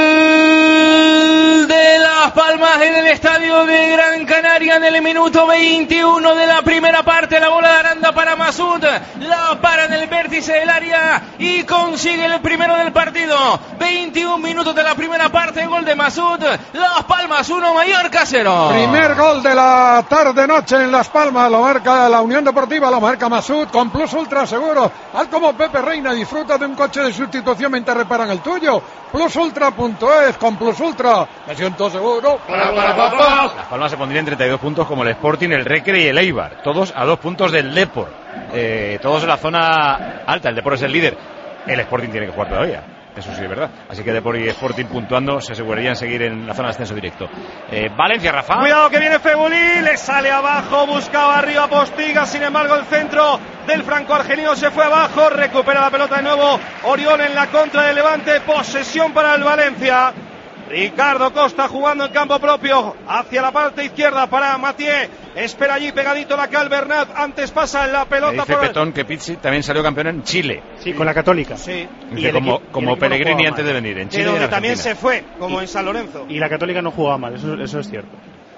de Las Palmas en el estadio de Gran Canaria en el minuto veintiuno de la primera parte. La bola de Aranda para Masud, la para en el vértice del área y consigue el primero del partido. veintiún minutos de la primera parte, gol de Masud. Las Palmas uno, Mallorca cero. Primer gol de la tarde-noche en Las Palmas, lo marca la Unión Deportiva, lo marca Masud con Plus Ultra seguro. Haz como Pepe Reina, disfruta de un coche de sustitución mientras reparan el tuyo. plus ultra punto es, con Plus Ultra me siento seguro. Para, para, para, para. Las Palmas se pondría en treinta y dos puntos como el Sporting, el Recre y el Eibar, todos a dos puntos del Depor, eh, todos en la zona alta. El Depor es el líder, el Sporting tiene que jugar todavía. Eso sí es verdad. Así que Depor y Sporting puntuando se asegurarían seguir en la zona de ascenso directo. Eh, Valencia, Rafa. Cuidado que viene Fegulí, le sale abajo, buscaba arriba Postiga, sin embargo el centro del franco-argelino se fue abajo, recupera la pelota de nuevo Oriol en la contra del Levante, posesión para el Valencia. Ricardo Costa jugando en campo propio hacia la parte izquierda para Mathieu, espera allí pegadito la Cal Bernat, antes pasa la pelota. Me dice por Petón que Pizzi también salió campeón en Chile. Sí, con la Católica. Sí. Y como equipo, como Pellegrini antes de venir en Chile. De donde y en también Argentina. se fue, como y, en San Lorenzo. Y la Católica no jugaba mal, eso, eso es cierto.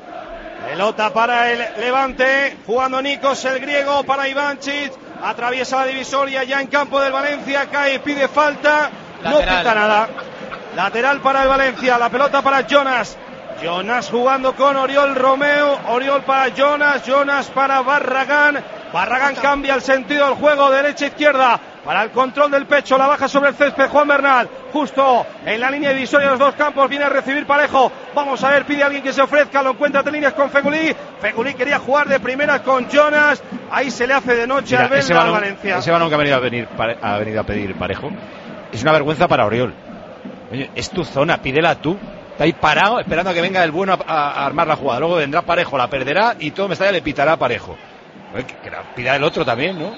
Pelota para el Levante, jugando Nikos, el griego, para Ivanchich, atraviesa la divisoria ya en campo del Valencia, cae, pide falta, lateral. No pita nada. Lateral para el Valencia, la pelota para Jonas. Jonas jugando con Oriol Romeu, Oriol para Jonas, Jonas para Barragán. Barragán cambia el sentido del juego, derecha-izquierda, para el control del pecho, la baja sobre el césped Juan Bernal, justo en la línea divisoria de los dos campos, viene a recibir Parejo, vamos a ver, pide a alguien que se ofrezca, lo encuentra de líneas con Fegulí, Fegulí quería jugar de primeras con Jonas, ahí se le hace de noche. Mira, al ese balón, al Valencia. Ese balón que ha venido a, venir, ha venido a pedir Parejo, es una vergüenza para Oriol. Oye, es tu zona, pídela tú. Está ahí parado esperando a que venga el bueno a, a, a armar la jugada. Luego vendrá Parejo, la perderá y todo Mestalla le pitará a Parejo. Oye, que, que la pida el otro también, ¿no?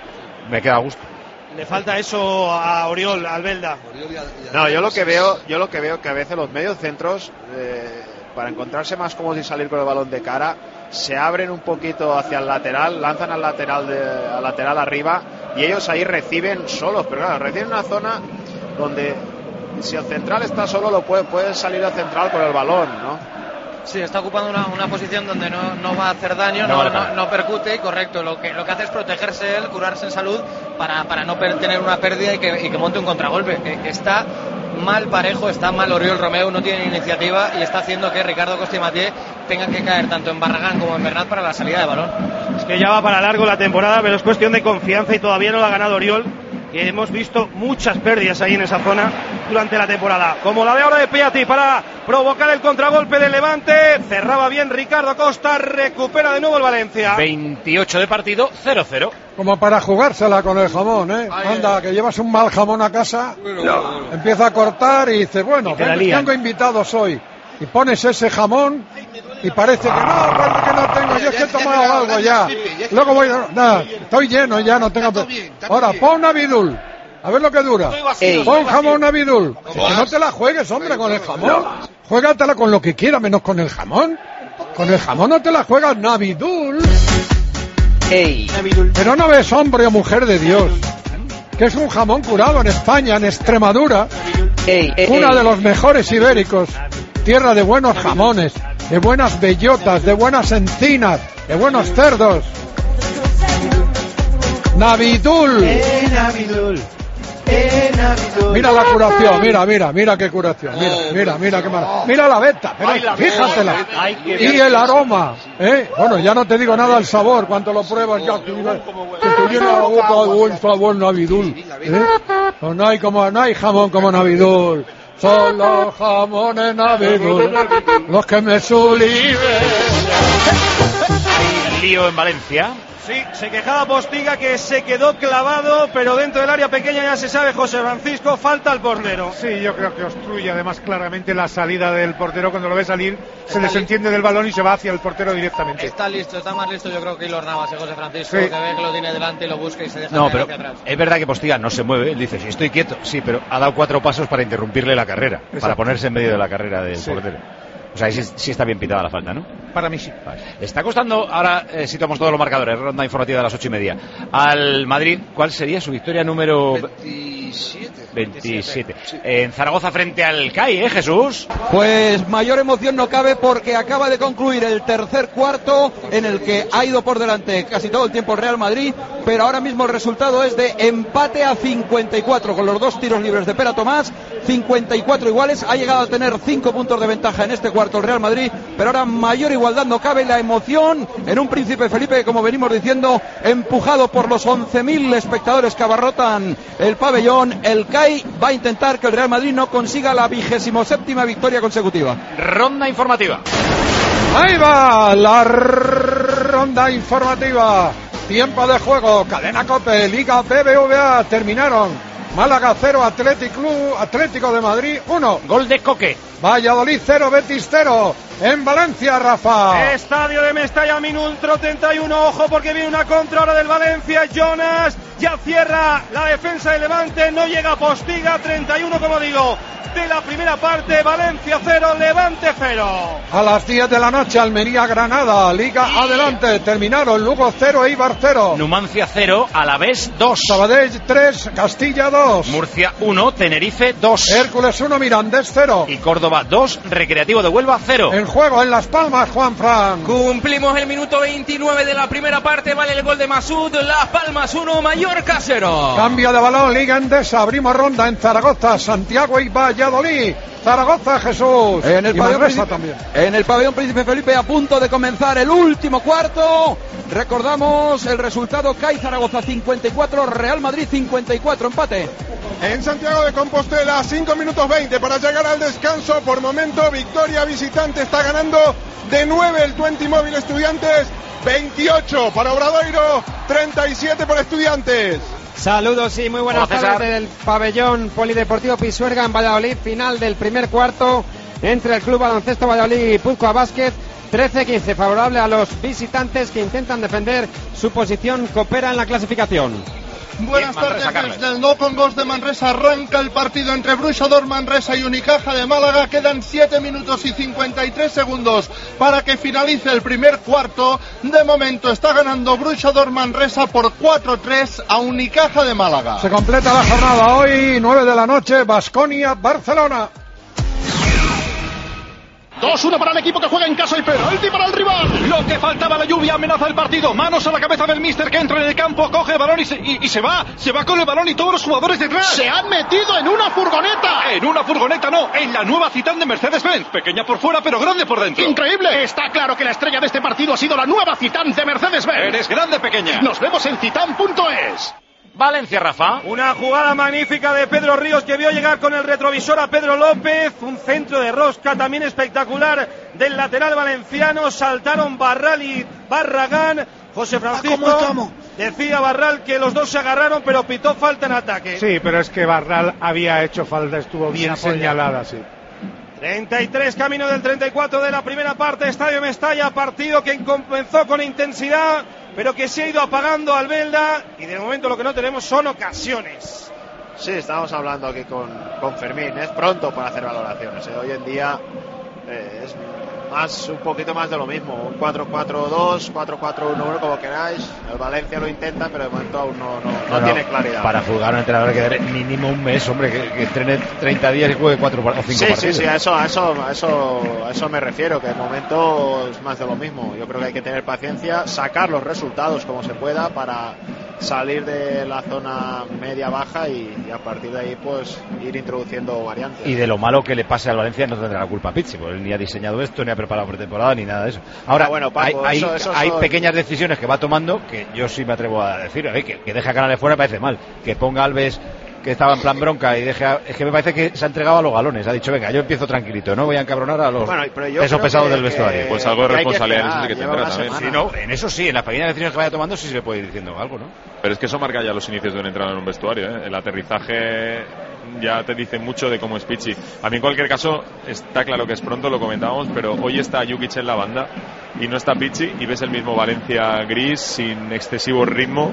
Me queda a gusto. Le falta eso a Oriol, a Albelda. No, yo lo que veo, yo lo que veo que a veces los medios centros, eh, para encontrarse más cómodos y salir con el balón de cara, se abren un poquito hacia el lateral, lanzan al lateral de, al lateral arriba y ellos ahí reciben solos, pero claro, reciben una zona donde si el central está solo lo puede, puede salir al central con el balón, ¿no? Sí, está ocupando una, una posición donde no, no va a hacer daño, no, no, no, no percute, y correcto, lo que, lo que hace es protegerse él, curarse en salud para, para no per, tener una pérdida y que, y que monte un contragolpe. Que, que está mal Parejo, está mal Oriol Romeu, no tiene iniciativa y está haciendo que Ricardo Costa y Mathieu tengan que caer tanto en Barragán como en Bernat para la salida de balón. Es que ya va para largo la temporada, pero es cuestión de confianza y todavía no la ha ganado Oriol, que hemos visto muchas pérdidas ahí en esa zona durante la temporada. Como la de ahora de Piatti para provocar el contragolpe del Levante, cerraba bien Ricardo Costa, recupera de nuevo el Valencia. veintiocho de partido, cero cero. Como para jugársela con el jamón, ¿eh? Anda, que llevas un mal jamón a casa, no. Empieza a cortar y dices, bueno, tengo invitados hoy. Y pones ese jamón y parece que no, parece que no tengo, yo es que he tomado algo ya. Luego voy, nada, estoy lleno ya, no tengo... Ahora, pon Abidul, a ver lo que dura. Pon jamón Abidul. Que no te la juegues, hombre, con el jamón. Juégatela con lo que quieras, menos con el jamón. Con el jamón no te la juegas, Navidul. Pero no ves, hombre o mujer de Dios, que es un jamón curado en España, en Extremadura, una de los mejores ibéricos, tierra de buenos jamones, de buenas bellotas, de buenas encinas, de buenos cerdos. Navidul. Eh, Navidul. Eh, Navidul. Mira la curación, mira, mira, mira qué curación, mira, mira, mira qué mala. Mira la veta, mira, fíjatela. Y el aroma, ¿eh? Bueno, ya no te digo nada al sabor, cuando lo pruebas ya te, te, te llena la boca de buen sabor Navidul. ¿Eh? No, no hay como, no hay jamón como Navidul. Son los jamones Navidul los que me sublimen. Hay lío en Valencia. Sí, se quejaba Postiga que se quedó clavado, pero dentro del área pequeña ya se sabe, José Francisco, falta el portero. Sí, yo creo que obstruye además claramente la salida del portero. Cuando lo ve salir, se desentiende del balón y se va hacia el portero directamente. Está listo, está más listo yo creo que Keylor Navas, ¿eh, José Francisco? Sí. Que ve que lo tiene delante y lo busca y se deja No, caer pero hacia atrás. es verdad que Postiga no se mueve. Él dice, si estoy quieto, sí, pero ha dado cuatro pasos para interrumpirle la carrera, Exacto. para ponerse en medio de la carrera del sí. portero. O sea, ahí sí, sí está bien pitada la falta, ¿no? Para mí sí. Vale. Está costando, ahora eh, situamos todos los marcadores, ronda informativa de las ocho y media. Al Madrid, ¿cuál sería su victoria número veintisiete? veintisiete. Sí. En Zaragoza frente al C A I, ¿eh, Jesús? Pues mayor emoción no cabe porque acaba de concluir el tercer cuarto en el que ha ido por delante casi todo el tiempo el Real Madrid, pero ahora mismo el resultado es de empate a cincuenta y cuatro con los dos tiros libres de Pera Tomás, cincuenta y cuatro iguales, ha llegado a tener cinco puntos de ventaja en este cuarto el Real Madrid, pero ahora mayor igualdad no cabe, la emoción en un Príncipe Felipe, como venimos diciendo, empujado por los once mil espectadores que abarrotan el pabellón. El C A I va a intentar que el Real Madrid no consiga la vigésimo séptima victoria consecutiva. Ronda informativa. Ahí va la ronda informativa. Tiempo de juego, Cadena COPE, Liga B B V A, terminaron Málaga cero, Athletic Club, Atlético de Madrid uno. Gol de Coque. Valladolid cero, Betis cero. En Valencia, Rafa. Estadio de Mestalla, minuto treinta y uno. Ojo porque viene una contra ahora del Valencia. Jonas ya cierra la defensa de Levante. No llega Postiga. treinta y uno, como digo, de la primera parte. Valencia cero, Levante cero. A las diez de la noche, Almería Granada. Liga adelante. Terminaron Lugo cero, Eibar cero. Numancia cero, Alavés dos. Sabadell tres, Castilla dos. Murcia uno, Tenerife dos. Hércules uno, Mirandés cero. Y Córdoba dos, Recreativo de Huelva cero. En juego en Las Palmas, Juan Fran. Cumplimos el minuto veintinueve de la primera parte. Vale el gol de Masud. Las Palmas uno, Mallorca cero. Cambio de balón, Liga Endesa. Abrimos ronda en Zaragoza, Santiago y Valladolid. Zaragoza, Jesús. En el, y pabellón Príncipe, también. en el pabellón Príncipe Felipe, a punto de comenzar el último cuarto. Recordamos el resultado: C A I Zaragoza cincuenta y cuatro, Real Madrid cincuenta y cuatro, empate. En Santiago de Compostela, cinco minutos veinte para llegar al descanso. Por momento, victoria visitante, está ganando de nueve el Twenty Móvil Estudiantes, veintiocho para Obradoiro, treinta y siete por Estudiantes. Saludos y muy buenas Hola, tardes del pabellón Polideportivo Pisuerga en Valladolid. Final del primer cuarto entre el Club Baloncesto Valladolid y Puzcoa Basket. trece quince favorable a los visitantes que intentan defender su posición. Coopera en la clasificación. Buenas Bien, Manresa, tardes desde el No Con Gos de Manresa. Arranca el partido entre Bruixador Manresa y Unicaja de Málaga. Quedan siete minutos y cincuenta y tres segundos para que finalice el primer cuarto. De momento está ganando Bruixador Manresa por cuatro tres a Unicaja de Málaga. Se completa la jornada hoy, nueve de la noche, Baskonia, Barcelona. dos uno para el equipo que juega en casa y penalti para el rival. Lo que faltaba, la lluvia amenaza el partido. Manos a la cabeza del míster, que entra en el campo, coge el balón y se, y, y se va. Se va con el balón y todos los jugadores detrás. Se han metido en una furgoneta. En una furgoneta no, en la nueva Citan de Mercedes-Benz. Pequeña por fuera pero grande por dentro. Increíble. Está claro que la estrella de este partido ha sido la nueva Citan de Mercedes-Benz. Eres grande, pequeña. Nos vemos en citan punto es. Valencia, Rafa. Una jugada magnífica de Pedro Ríos, que vio llegar con el retrovisor a Pedro López. Un centro de rosca también espectacular del lateral valenciano. Saltaron Barral y Barragán. José Francisco decía Barral que los dos se agarraron, pero pitó falta en ataque. Sí, pero es que Barral había hecho falta, estuvo bien señalada, sí. treinta y tres, camino del treinta y cuatro de la primera parte. Estadio Mestalla, partido que comenzó con intensidad, pero que se ha ido apagando Albelda, y de momento lo que no tenemos son ocasiones. Sí, estábamos hablando aquí con, con Fermín. Es pronto para hacer valoraciones, ¿eh? Hoy en día eh, es más, un poquito más de lo mismo. Un cuatro cuatro dos, cuatro cuatro uno uno, como queráis. El Valencia lo intenta, pero de momento aún no, no, no, no tiene claridad. Para jugar a un entrenador hay que dar mínimo un mes, hombre, que, que entrene treinta días y juegue cuatro o cinco sí, partidos. Sí, sí, a eso, a, eso, a, eso, a eso me refiero, que de momento es más de lo mismo. Yo creo que hay que tener paciencia, sacar los resultados como se pueda para salir de la zona media-baja y, y a partir de ahí pues ir introduciendo variantes. Y de lo malo que le pase al Valencia no tendrá la culpa Pizzi, porque él ni ha diseñado esto, ni ha preparado pretemporada, ni nada de eso. Ahora, ah, bueno, Paco, hay, eso, hay, eso hay son... pequeñas decisiones que va tomando que yo sí me atrevo a decir, ¿eh? que, que deja Canales fuera parece mal, que ponga a Alves, que estaba en plan bronca, y deja, es que me parece que se ha entregado a los galones, ha dicho, venga, yo empiezo tranquilito, no voy a encabronar a los bueno, pesos pesados que, del vestuario. Pues algo de responsabilidad en eso sí que tendrá también. Sí, no, en eso sí, en las pequeñas decisiones que vaya tomando sí se le puede ir diciendo algo, ¿no? Pero es que eso marca ya los inicios de un entrenador en un vestuario, ¿eh? El aterrizaje ya te dice mucho de cómo es Pizzi. A mí en cualquier caso está claro que es pronto, lo comentábamos, pero hoy está Jukic en la banda y no está Pizzi, y ves el mismo Valencia gris, sin excesivo ritmo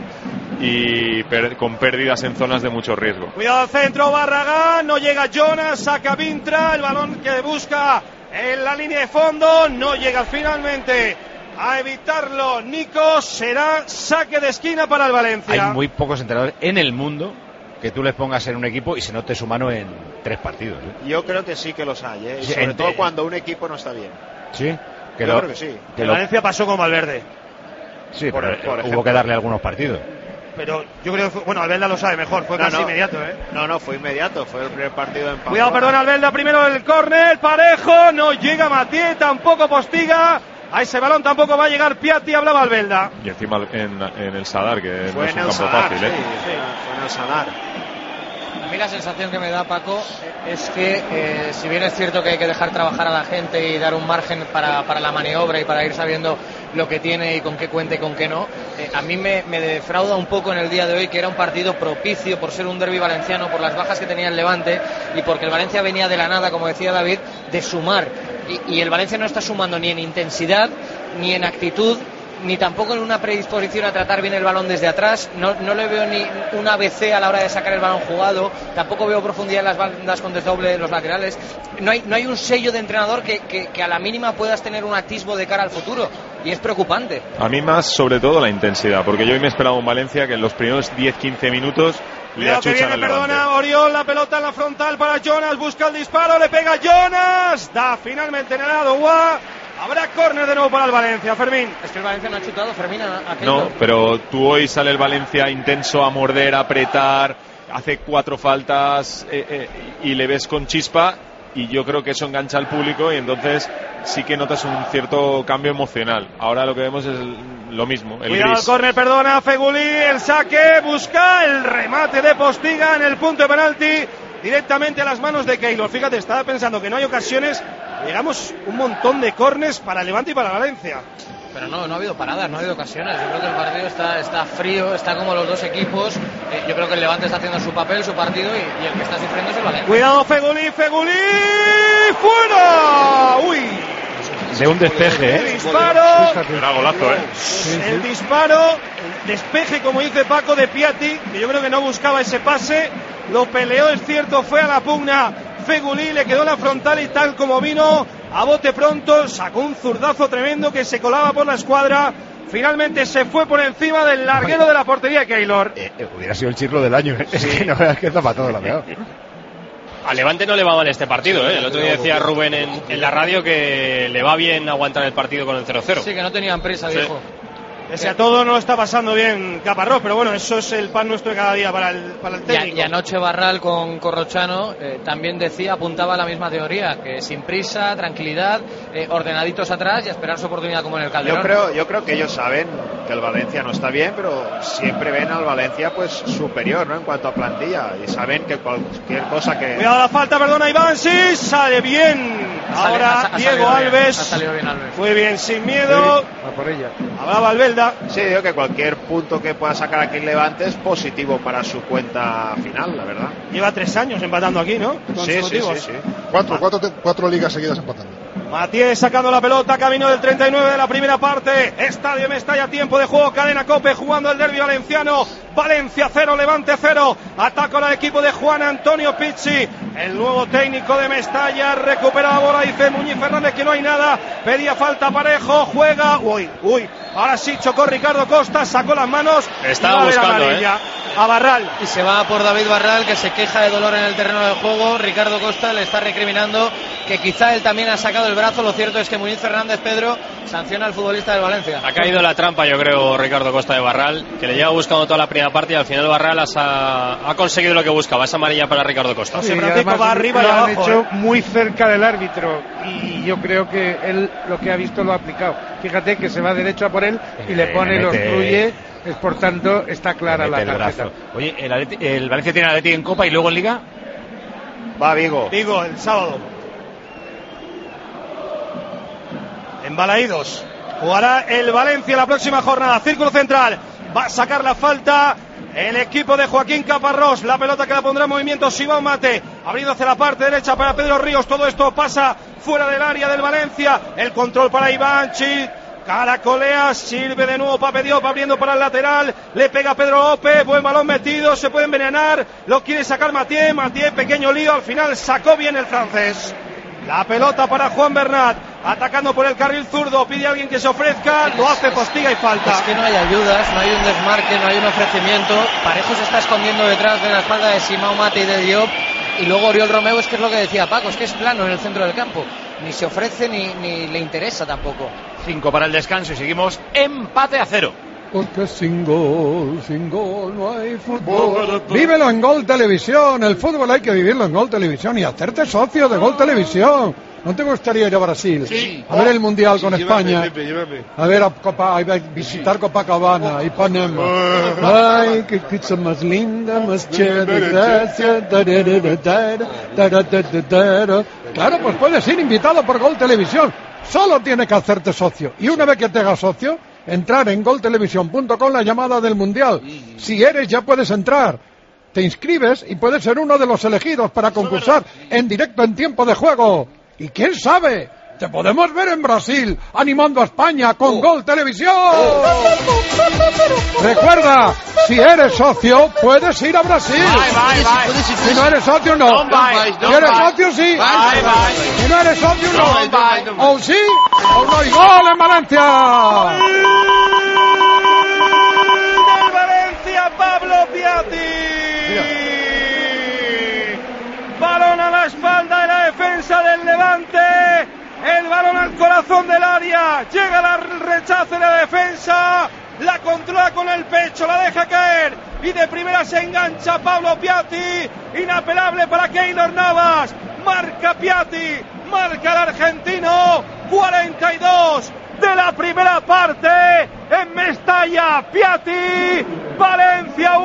y per- con pérdidas en zonas de mucho riesgo. Cuidado al centro, Barragán, no llega Jonas, saca Vintra, el balón que busca en la línea de fondo, no llega finalmente a evitarlo Nico, será saque de esquina para el Valencia. Hay muy pocos entrenadores en el mundo que tú les pongas en un equipo y se note su mano en tres partidos, ¿eh? Yo creo que sí que los hay, ¿eh? Y Sí, sobre en- todo cuando un equipo no está bien. Sí, que Yo lo, creo que sí. que El lo- Valencia pasó con Valverde. sí, por- pero por hubo ejemplo. que darle algunos partidos. Pero yo creo que fue, bueno, Albelda lo sabe mejor, fue No, casi no. inmediato, ¿eh? No, no, fue inmediato, fue el primer partido en Pamplona. Cuidado, perdón, Albelda, primero el córner, Parejo, no llega Matié, tampoco Postiga, a ese balón tampoco va a llegar Piatti, hablaba Albelda. Y encima en, en el Sadar, que Fue no es en un el campo Sadar, fácil, sí, ¿eh? sí, fue en el Sadar. A mí la sensación que me da, Paco, es que eh, si bien es cierto que hay que dejar trabajar a la gente y dar un margen para, para la maniobra y para ir sabiendo lo que tiene y con qué cuenta y con qué no, eh, a mí me, me defrauda un poco en el día de hoy, que era un partido propicio por ser un derbi valenciano, por las bajas que tenía el Levante y porque el Valencia venía de la nada, como decía David, de sumar. Y, y el Valencia no está sumando ni en intensidad, ni en actitud, ni tampoco en una predisposición a tratar bien el balón desde atrás. No, no le veo ni un A B C a la hora de sacar el balón jugado, tampoco veo profundidad en las bandas con desdoble de los laterales. No hay, no hay un sello de entrenador que, que, que a la mínima puedas tener un atisbo de cara al futuro, y es preocupante. A mí más, sobre todo, la intensidad, porque yo hoy me esperaba un Valencia que en los primeros diez quince minutos le achuchan al Levante. Perdona, Oriol, la pelota en la frontal para Jonas, busca el disparo, le pega Jonas, da finalmente en el lado Gua. Habrá córner de nuevo para el Valencia, Fermín. Es que el Valencia no ha chutado, Fermín, a, a No, pero tú hoy sale el Valencia intenso a morder, a apretar, hace cuatro faltas eh, eh, y le ves con chispa, y yo creo que eso engancha al público y entonces sí que notas un cierto cambio emocional. Ahora lo que vemos es lo mismo, el Cuidado, gris. el córner, perdona, Fegulí, el saque, busca el remate de Postiga en el punto de penalti, directamente a las manos de Keylor. Fíjate, estaba pensando que no hay ocasiones, llegamos un montón de córners para Levante y para Valencia. Pero no, no ha habido paradas, no ha habido ocasiones. Yo creo que el partido está, está frío, está como los dos equipos. Eh, yo creo que el Levante está haciendo su papel, su partido, y, y el que está sufriendo es el Valencia. Cuidado, Fegulí, Fegulí, fuera. Uy. De un despeje, El ¿eh? disparo. Era golazo, ¿eh? El disparo, el despeje, como dice Paco, de Piatti, que yo creo que no buscaba ese pase. Lo peleó, es cierto, fue a la pugna Fegulí, le quedó la frontal y tal como vino, a bote pronto, sacó un zurdazo tremendo que se colaba por la escuadra. Finalmente se fue por encima del larguero de la portería de Keylor. Eh, eh, hubiera sido el chirlo del año, ¿eh? Es que no veas que zapatado la peor. A Levante no le va mal este partido, ¿eh? El otro día decía Rubén en, en la radio que le va bien aguantar el partido con el cero cero. Sí, que no tenían prisa, Sí. viejo. Pese a todo no está pasando bien Caparrós, pero bueno, eso es el pan nuestro de cada día para el, para el Y, técnico. y anoche Barral con Corrochano eh, también decía, apuntaba a la misma teoría, que sin prisa, tranquilidad, eh, ordenaditos atrás y a esperar su oportunidad como en el Calderón. Yo creo, yo creo que ellos saben que el Valencia no está bien, pero siempre ven al Valencia pues superior, ¿no? En cuanto a plantilla, y saben que cualquier cosa que... Cuidado la falta, perdona, Iván, sí, sale bien. Ha salido- Ahora ha- ha Diego salido bien, Alves. ha salido bien Alves. Muy bien, sin miedo. Va por ella. Habrá Valverde. Sí, digo que cualquier punto que pueda sacar aquí el Levante es positivo para su cuenta final, la verdad. Lleva tres años empatando aquí, ¿no? Sí, sí, sí, Consecutivos. sí. Cuatro, cuatro, te- cuatro ligas seguidas empatando. Matías sacando la pelota, camino del treinta y nueve de la primera parte. Estadio Mestalla, tiempo de juego, cadena Cope, jugando el derbi valenciano. Valencia cero, Levante cero. Ataca al equipo de Juan Antonio Pizzi, el nuevo técnico de Mestalla. Recupera la bola, dice Muñiz Fernández que no hay nada. Pedía falta Parejo, juega. Uy, uy. Ahora sí chocó Ricardo Costa, sacó las manos. Estaba y va a haber buscando, amarilla a Barral. Y se va por David Barral, que se queja de dolor en el terreno de juego. Ricardo Costa le está recriminando que quizá él también ha sacado el brazo. Lo cierto es que Muñiz Fernández, Pedro, sanciona al futbolista del Valencia. Ha caído la trampa, yo creo, Ricardo Costa de Barral, que le lleva buscando toda la primera parte y al final Barral has- ha, ha conseguido lo que buscaba, esa amarilla para Ricardo Costa. Sí, y Francisco además va arriba y lo han abajo, hecho ¿eh? muy cerca del árbitro y yo creo que él lo que ha visto lo ha aplicado. Fíjate que se va derecho a por él y le Eh, pone, le los mete- fluye, es por tanto está clara la Mete el tarjeta. brazo. Oye, el, Atleti- el Valencia tiene Atleti en Copa y luego en Liga. Va Vigo. Vigo el sábado. En Balaídos jugará el Valencia la próxima jornada. Círculo central. Va a sacar la falta el equipo de Joaquín Caparrós. La pelota que la pondrá en movimiento Simón Mate. Abriendo hacia la parte derecha para Pedro Ríos. Todo esto pasa fuera del área del Valencia. El control para Ivanchi. Caracolea, sirve de nuevo Pape Diop, abriendo para el lateral, le pega Pedro López, buen balón metido, se puede envenenar, lo quiere sacar Mathieu, Mathieu, pequeño lío, al final sacó bien el francés. La pelota para Juan Bernat, atacando por el carril zurdo, pide a alguien que se ofrezca, lo hace Postiga y falta. Es que no hay ayudas, no hay un desmarque, no hay un ofrecimiento. Parejo se está escondiendo detrás de la espalda de Simão Mate y de Diop. Y luego Oriol Romeu, es que es lo que decía Paco, es que es plano en el centro del campo. Ni se ofrece ni, ni le interesa tampoco. Cinco para el descanso y seguimos empate a cero. Porque sin gol, sin gol no hay fútbol. Vívelo en Gol Televisión. El fútbol hay que vivirlo en Gol Televisión y hacerte socio de Gol Televisión. ¿No te gustaría ir a Brasil? Sí. A ver el Mundial con Sí, llévame, España. Pepe, llévame. A ver a, Copa, a visitar Copacabana, Ipanema. Ay, qué cosa más linda, más chévere. Gracias. Claro, pues puedes ir invitado por Gol Televisión. Solo tienes que hacerte socio. Y una vez que te hagas socio, entrar en gol televisión punto com, la llamada del Mundial. Si eres, ya puedes entrar. Te inscribes y puedes ser uno de los elegidos para concursar en directo en tiempo de juego. Y quién sabe, te podemos ver en Brasil animando a España con Gol Televisión. Recuerda, si eres socio, puedes ir a Brasil. Si no eres socio, no. Si eres socio, sí. Si no eres socio, no. O sí, o no hay gol en Valencia. Del Valencia, Pablo Piatti. Balón a la espalda de la defensa del Levante. El balón al corazón del área. Llega el rechazo de la defensa. La controla con el pecho, la deja caer. Y de primera se engancha Pablo Piatti. Inapelable para Keylor Navas. Marca Piatti. Marca el argentino. cuarenta y dos de la primera parte. En Mestalla, Piatti. Valencia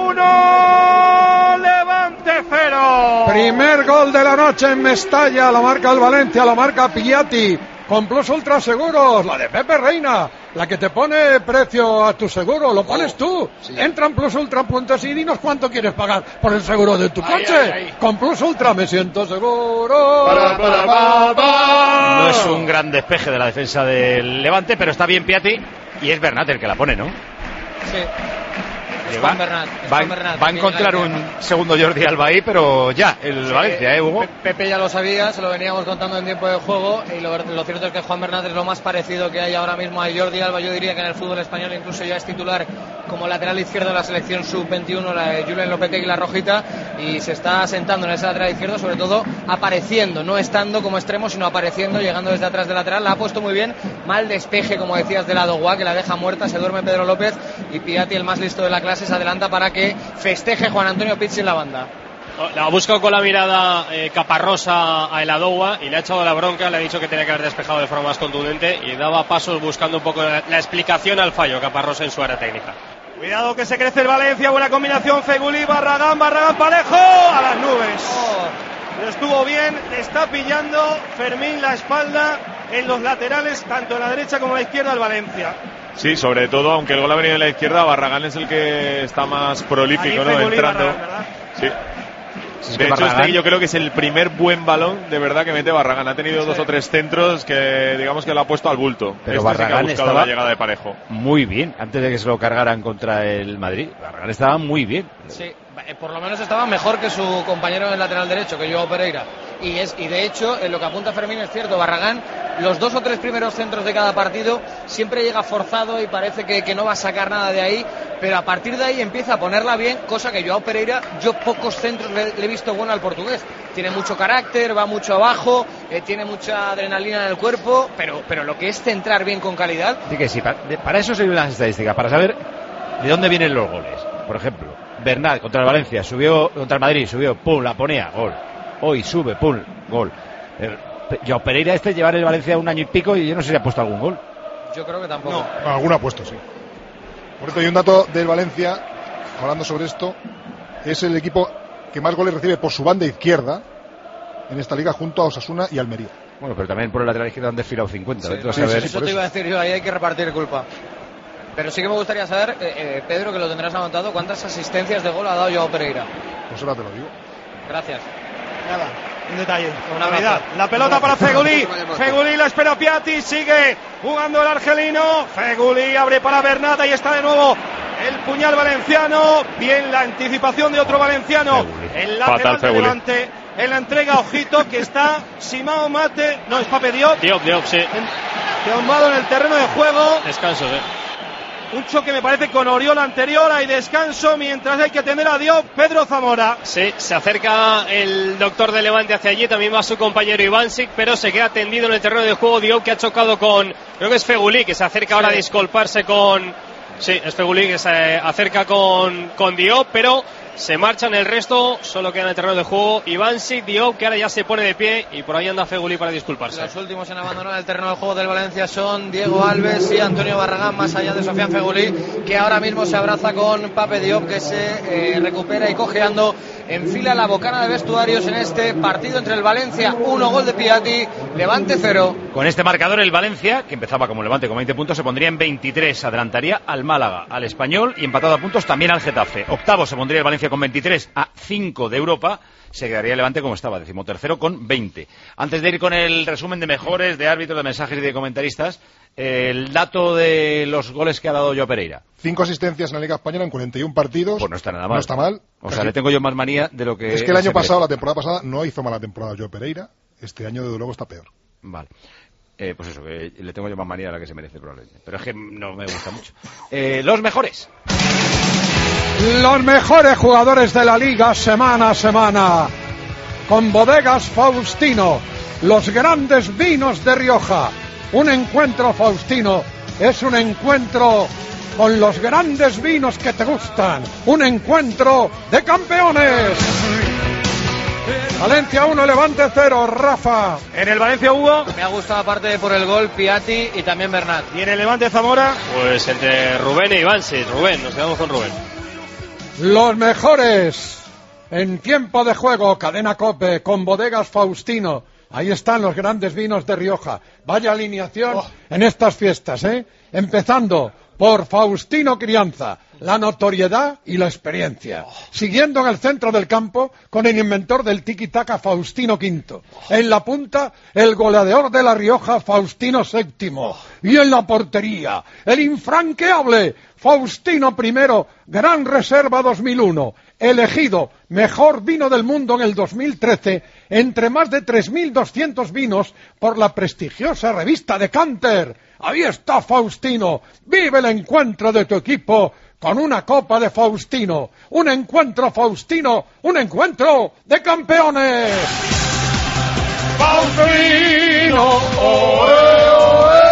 uno. Levante cero. Primer gol de la noche en Mestalla. Lo marca el Valencia, lo marca Piatti. Con Plus Ultra Seguros, la de Pepe Reina, la que te pone precio a tu seguro, lo pones tú. Sí. Entra en plus ultra punto es y dinos cuánto quieres pagar por el seguro de tu coche. Ay, ay, ay. Con Plus Ultra me siento seguro. Para, para, para, para. No es un gran despeje de la defensa del Levante, pero está bien Piatti y es Bernat el que la pone, ¿no? Sí. Va, Bernat, va, Bernat, va a encontrar un segundo Jordi Alba ahí, pero ya, el sí, Valencia, ¿eh, Hugo? Pepe ya lo sabía, se lo veníamos contando en tiempo de juego, y lo, lo cierto es que Juan Bernat es lo más parecido que hay ahora mismo a Jordi Alba. Yo diría que en el fútbol español incluso ya es titular como lateral izquierdo de la selección sub veintiuno, la de Julen Lopetegui, la rojita, y se está sentando en ese lateral izquierdo, sobre todo apareciendo, no estando como extremo, sino apareciendo, llegando desde atrás de lateral. La ha puesto muy bien, mal despeje, como decías, de la Dogua, que la deja muerta, se duerme Pedro López, y Piatti, el más listo de la clase, se adelanta para que festeje Juan Antonio Pizzi en la banda. La ha buscado con la mirada eh, Caparrosa a El Adoua y le ha echado la bronca, le ha dicho que tenía que haber despejado de forma más contundente y daba pasos buscando un poco la, la explicación al fallo Caparrosa en su área técnica. Cuidado que se crece el Valencia, buena combinación, Feguli, Barragán, Barragán, Parejo, a las nubes. Oh. Estuvo bien, le está pillando Fermín la espalda en los laterales, tanto en la derecha como en la izquierda del Valencia. Sí, sobre todo, aunque el gol ha venido de la izquierda, Barragán es el que está más prolífico, ¿no? Entrando. Barragán, sí. Sí, de hecho, Barragán... este yo creo que es el primer buen balón de verdad que mete Barragán. Ha tenido sí. dos o tres centros que digamos que lo ha puesto al bulto. Pero este Barragán sí estaba la llegada de Parejo. Muy bien, antes de que se lo cargaran contra el Madrid. Barragán estaba muy bien. Sí, por lo menos estaba mejor que su compañero en el lateral derecho, que Joao Pereira. Y, es, y de hecho, en lo que apunta Fermín es cierto, Barragán, los dos o tres primeros centros de cada partido siempre llega forzado y parece que, que no va a sacar nada de ahí, pero a partir de ahí empieza a ponerla bien, cosa que Joao Pereira, yo pocos centros le, le he visto bueno al portugués. Tiene mucho carácter, va mucho abajo, eh, tiene mucha adrenalina en el cuerpo, pero, pero lo que es centrar bien con calidad... Sí que sí, para, para eso sirven las estadísticas, para saber de dónde vienen los goles. Por ejemplo, Bernat contra el Valencia, subió contra el Madrid, subió, pum, la ponía, gol. Hoy sube, pum, gol. Eh, Joao Pereira este llevar el Valencia un año y pico y yo no sé si ha puesto algún gol. Yo creo que tampoco. No, alguno ha puesto, sí. Por cierto, hay un dato del Valencia, hablando sobre esto, es el equipo que más goles recibe por su banda izquierda en esta liga junto a Osasuna y Almería. Bueno, pero también por el lateral izquierdo han desfilado cincuenta. Sí, no, sí, sí, eso te iba a decir yo, ahí hay que repartir culpa. Pero sí que me gustaría saber, eh, eh, Pedro, que lo tendrás anotado, ¿cuántas asistencias de gol ha dado Joao Pereira? Pues ahora te lo digo. Gracias. Nada, un detalle, con Navidad. La pelota para Feguli, Feguli la espera Piatti, sigue jugando el argelino, Feguli abre para Bernat, ahí está de nuevo el puñal valenciano, bien la anticipación de otro valenciano, el lateral de Levante, en la entrega, ojito que está Simao Mate, no es Pape Diop, Diop, Diop, sí, tumbado en el terreno de juego, descanso, sí. Un choque me parece con Oriola anterior, hay descanso mientras hay que atender a Diop, Pedro Zamora. Sí, se acerca el doctor de Levante hacia allí, también va su compañero Ivancic, pero se queda tendido en el terreno de juego Diop, que ha chocado con, creo que es Feguli, que se acerca sí. ahora a disculparse con, sí, es Feguli que se acerca con, con Diop, pero se marchan el resto, solo queda en el terreno de juego Ivancic, Diop, que ahora ya se pone de pie y por ahí anda Feguli para disculparse. Los últimos en abandonar el terreno de juego del Valencia son Diego Alves y Antonio Barragán, más allá de Sofian Feguli, que ahora mismo se abraza con Pape Diop, que se eh, recupera y cojeando enfila la bocana de vestuarios en este partido entre el Valencia, uno gol de Piatti, Levante cero. Con este marcador el Valencia, que empezaba como Levante con veinte puntos, se pondría en veintitrés, adelantaría al Málaga, al Español y empatado a puntos también al Getafe. Octavo se pondría el Valencia con veintitrés, a cinco de Europa. Se quedaría el Levante como estaba, decimotercero con veinte. Antes de ir con el resumen de mejores, de árbitros, de mensajes y de comentaristas, el dato de los goles que ha dado Joao Pereira. Cinco asistencias en la Liga Española en cuarenta y uno partidos. Pues no está nada mal. No está mal. O sea, le tengo yo más manía de lo que... Es que el año pasado, la temporada pasada, no hizo mala temporada Joao Pereira. Este año, desde luego, está peor. Vale. Eh, pues eso, que le tengo yo más manía a la que se merece probablemente. Pero es que no me gusta mucho. Eh, los mejores. Los mejores jugadores de la Liga semana a semana. Con Bodegas Faustino, los grandes vinos de Rioja. Un encuentro, Faustino, es un encuentro con los grandes vinos que te gustan. Un encuentro de campeones. Valencia uno, Levante cero, Rafa. En el Valencia Hugo. Me ha gustado aparte por el gol Piatti y también Bernat. Y en el Levante Zamora. Pues entre Rubén e Ivansic. Rubén, nos quedamos con Rubén. Los mejores en tiempo de juego, Cadena COPE, con Bodegas Faustino. Ahí están los grandes vinos de Rioja. Vaya alineación oh. en estas fiestas, ¿eh? Empezando por Faustino Crianza, la notoriedad y la experiencia. Oh. Siguiendo en el centro del campo con el inventor del tiki-taka, Faustino Quinto. Oh. En la punta, el goleador de La Rioja, Faustino Séptimo. Oh. Y en la portería, el infranqueable Faustino Primero, Gran Reserva dos mil uno. Elegido mejor vino del mundo en el dos mil trece entre más de tres mil doscientos vinos por la prestigiosa revista Decanter. Ahí está Faustino. Vive el encuentro de tu equipo con una copa de Faustino. Un encuentro Faustino, un encuentro de campeones. Faustino, oe, oe.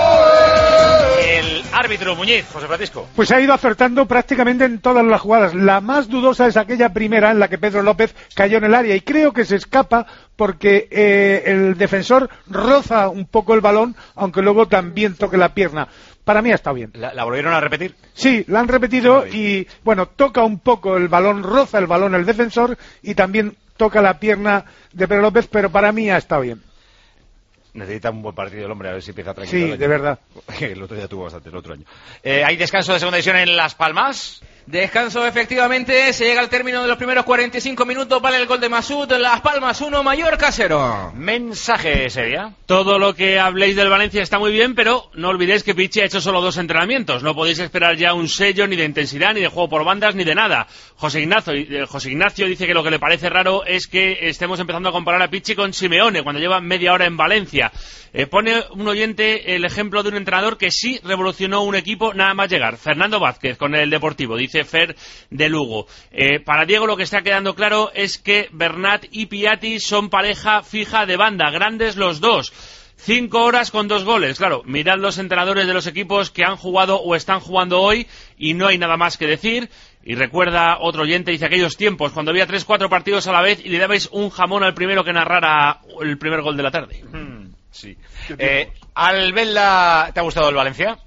Árbitro Muñiz, José Francisco. Pues ha ido acertando prácticamente en todas las jugadas. La más dudosa es aquella primera en la que Pedro López cayó en el área y creo que se escapa porque eh, el defensor roza un poco el balón, aunque luego también toque la pierna. Para mí ha estado bien. ¿La, la volvieron a repetir? Sí, la han repetido y, bueno, toca un poco el balón, roza el balón el defensor y también toca la pierna de Pedro López, pero para mí ha estado bien. Necesita un buen partido el hombre, a ver si empieza tranquilo. Sí, de verdad. El otro día tuvo bastante, el otro año. Eh, ¿Hay descanso de segunda división en Las Palmas? Descanso, efectivamente, se llega al término de los primeros cuarenta y cinco minutos, vale el gol de Masud, Las Palmas uno, Mallorca cero. Mensaje, Sevilla. Todo lo que habléis del Valencia está muy bien, pero no olvidéis que Pichi ha hecho solo dos entrenamientos. No podéis esperar ya un sello ni de intensidad, ni de juego por bandas, ni de nada. José Ignacio, José Ignacio dice que lo que le parece raro es que estemos empezando a comparar a Pichi con Simeone, cuando lleva media hora en Valencia. Eh, pone un oyente el ejemplo de un entrenador que sí revolucionó un equipo nada más llegar. Fernando Vázquez, con el Deportivo, dice Fer de Lugo. Eh, para Diego lo que está quedando claro es que Bernat y Piatti son pareja fija de banda, grandes los dos. Cinco horas con dos goles. Claro, mirad los entrenadores de los equipos que han jugado o están jugando hoy y no hay nada más que decir. Y recuerda otro oyente, dice aquellos tiempos cuando había tres, cuatro partidos a la vez y le dabais un jamón al primero que narrara el primer gol de la tarde. Hmm, sí. Eh, Albelda, ¿te ha gustado el Valencia?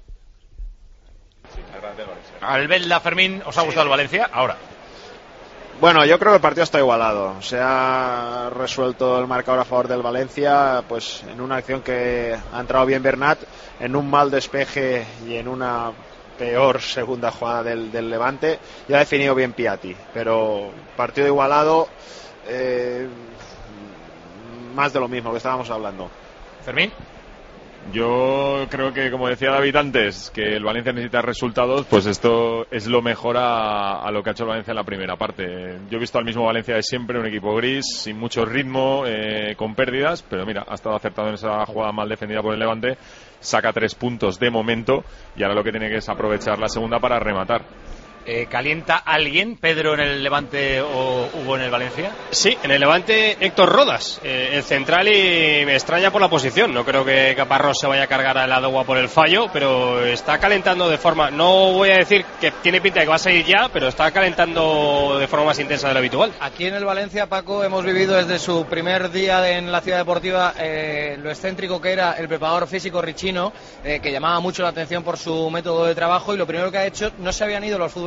Albelda, Fermín, ¿os ha gustado el Valencia? Ahora. Bueno, yo creo que el partido está igualado. Se ha resuelto el marcador a favor del Valencia, pues en una acción que ha entrado bien Bernat, en un mal despeje y en una peor segunda jugada del, del Levante, y ha definido bien Piatti. Pero partido igualado, eh, más de lo mismo que estábamos hablando. Fermín. Yo creo que, como decía David antes, que el Valencia necesita resultados, pues esto es lo mejor a, a lo que ha hecho el Valencia en la primera parte. Yo he visto al mismo Valencia de siempre, un equipo gris, sin mucho ritmo, eh, con pérdidas, pero mira, ha estado acertado en esa jugada mal defendida por el Levante, saca tres puntos de momento y ahora lo que tiene que es aprovechar la segunda para rematar. Eh, ¿Calienta alguien, Pedro, en el Levante o Hugo en el Valencia? Sí, en el Levante Héctor Rodas, eh, el central, y me extraña por la posición. No creo que Caparrós se vaya a cargar a la Adogua por el fallo, pero está calentando de forma, no voy a decir que tiene pinta de que va a salir ya, pero está calentando de forma más intensa de lo habitual. Aquí en el Valencia, Paco, hemos vivido desde su primer día en la Ciudad Deportiva eh, lo excéntrico que era el preparador físico Richino, eh, que llamaba mucho la atención por su método de trabajo, y lo primero que ha hecho, no se habían ido los futbolistas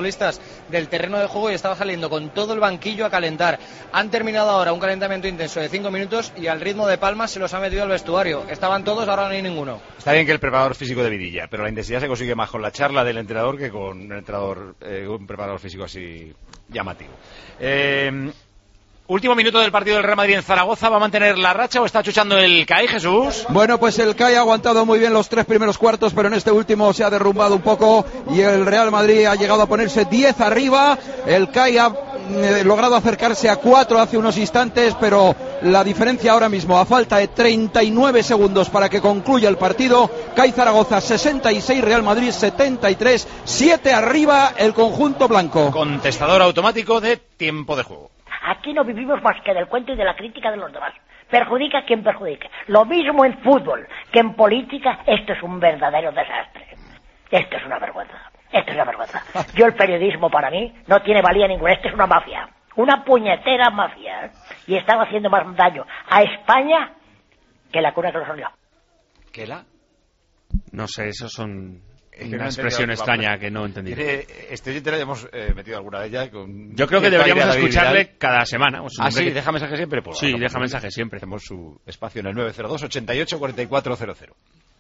futbolistas del terreno de juego y estaba saliendo con todo el banquillo a calentar. Han terminado ahora un calentamiento intenso de cinco minutos y al ritmo de palmas se los ha metido al vestuario. Estaban todos, ahora no hay ninguno. Está bien que el preparador físico de vidilla, pero la intensidad se consigue más con la charla del entrenador que con un entrenador, eh, un preparador físico así llamativo. Eh, Último minuto del partido del Real Madrid en Zaragoza. ¿Va a mantener la racha o está chuchando el C A I, Jesús? Bueno, pues el C A I ha aguantado muy bien los tres primeros cuartos, pero en este último se ha derrumbado un poco y el Real Madrid ha llegado a ponerse diez arriba. El C A I ha eh, logrado acercarse a cuatro hace unos instantes, pero la diferencia ahora mismo, a falta de treinta y nueve segundos para que concluya el partido, C A I Zaragoza sesenta y seis, Real Madrid setenta y tres, siete arriba el conjunto blanco. Contestador automático de tiempo de juego. Aquí no vivimos más que del cuento y de la crítica de los demás. Perjudica a quien perjudique. Lo mismo en fútbol que en política. Esto es un verdadero desastre. Esto es una vergüenza. Esto es una vergüenza. Yo el periodismo para mí no tiene valía ninguna. Esto es una mafia. Una puñetera mafia. ¿eh? Y están haciendo más daño a España que la cuna que los olió. ¿Qué la? No sé, esos son... Es una expresión extraña que no entendí. Este oyente le hemos eh, metido alguna de ellas. Con Yo creo que deberíamos escucharle cada semana. O sea, ah, sí, que... deja mensaje siempre. Pues, sí, bueno, deja pues, mensaje siempre. Hacemos su espacio en el nueve cero dos, ochenta y ocho, cuarenta y cuatro cero cero.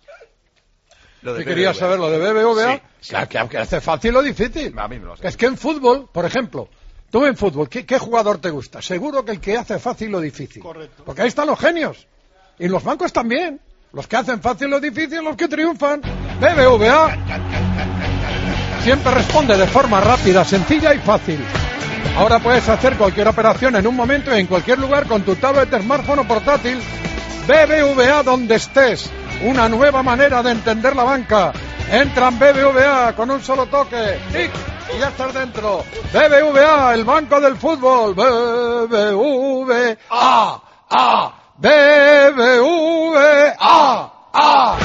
Lo de quería saber lo de B B V A. Sí, sí, que, que, que hace fácil o difícil. A mí me lo sé. Es que en fútbol, por ejemplo, tú en fútbol, ¿qué, ¿qué jugador te gusta? Seguro que el que hace fácil o difícil. Correcto. Porque ahí están los genios. Y los bancos también. Los que hacen fácil o difícil, los que triunfan. B B V A siempre responde de forma rápida, sencilla y fácil. Ahora puedes hacer cualquier operación en un momento y en cualquier lugar con tu tablet, smartphone o portátil. B B V A donde estés. Una nueva manera de entender la banca. Entra en B B V A con un solo toque. ¡Tic! Y ya estás dentro. B B V A, el banco del fútbol. B B V A. A. B B V A. A.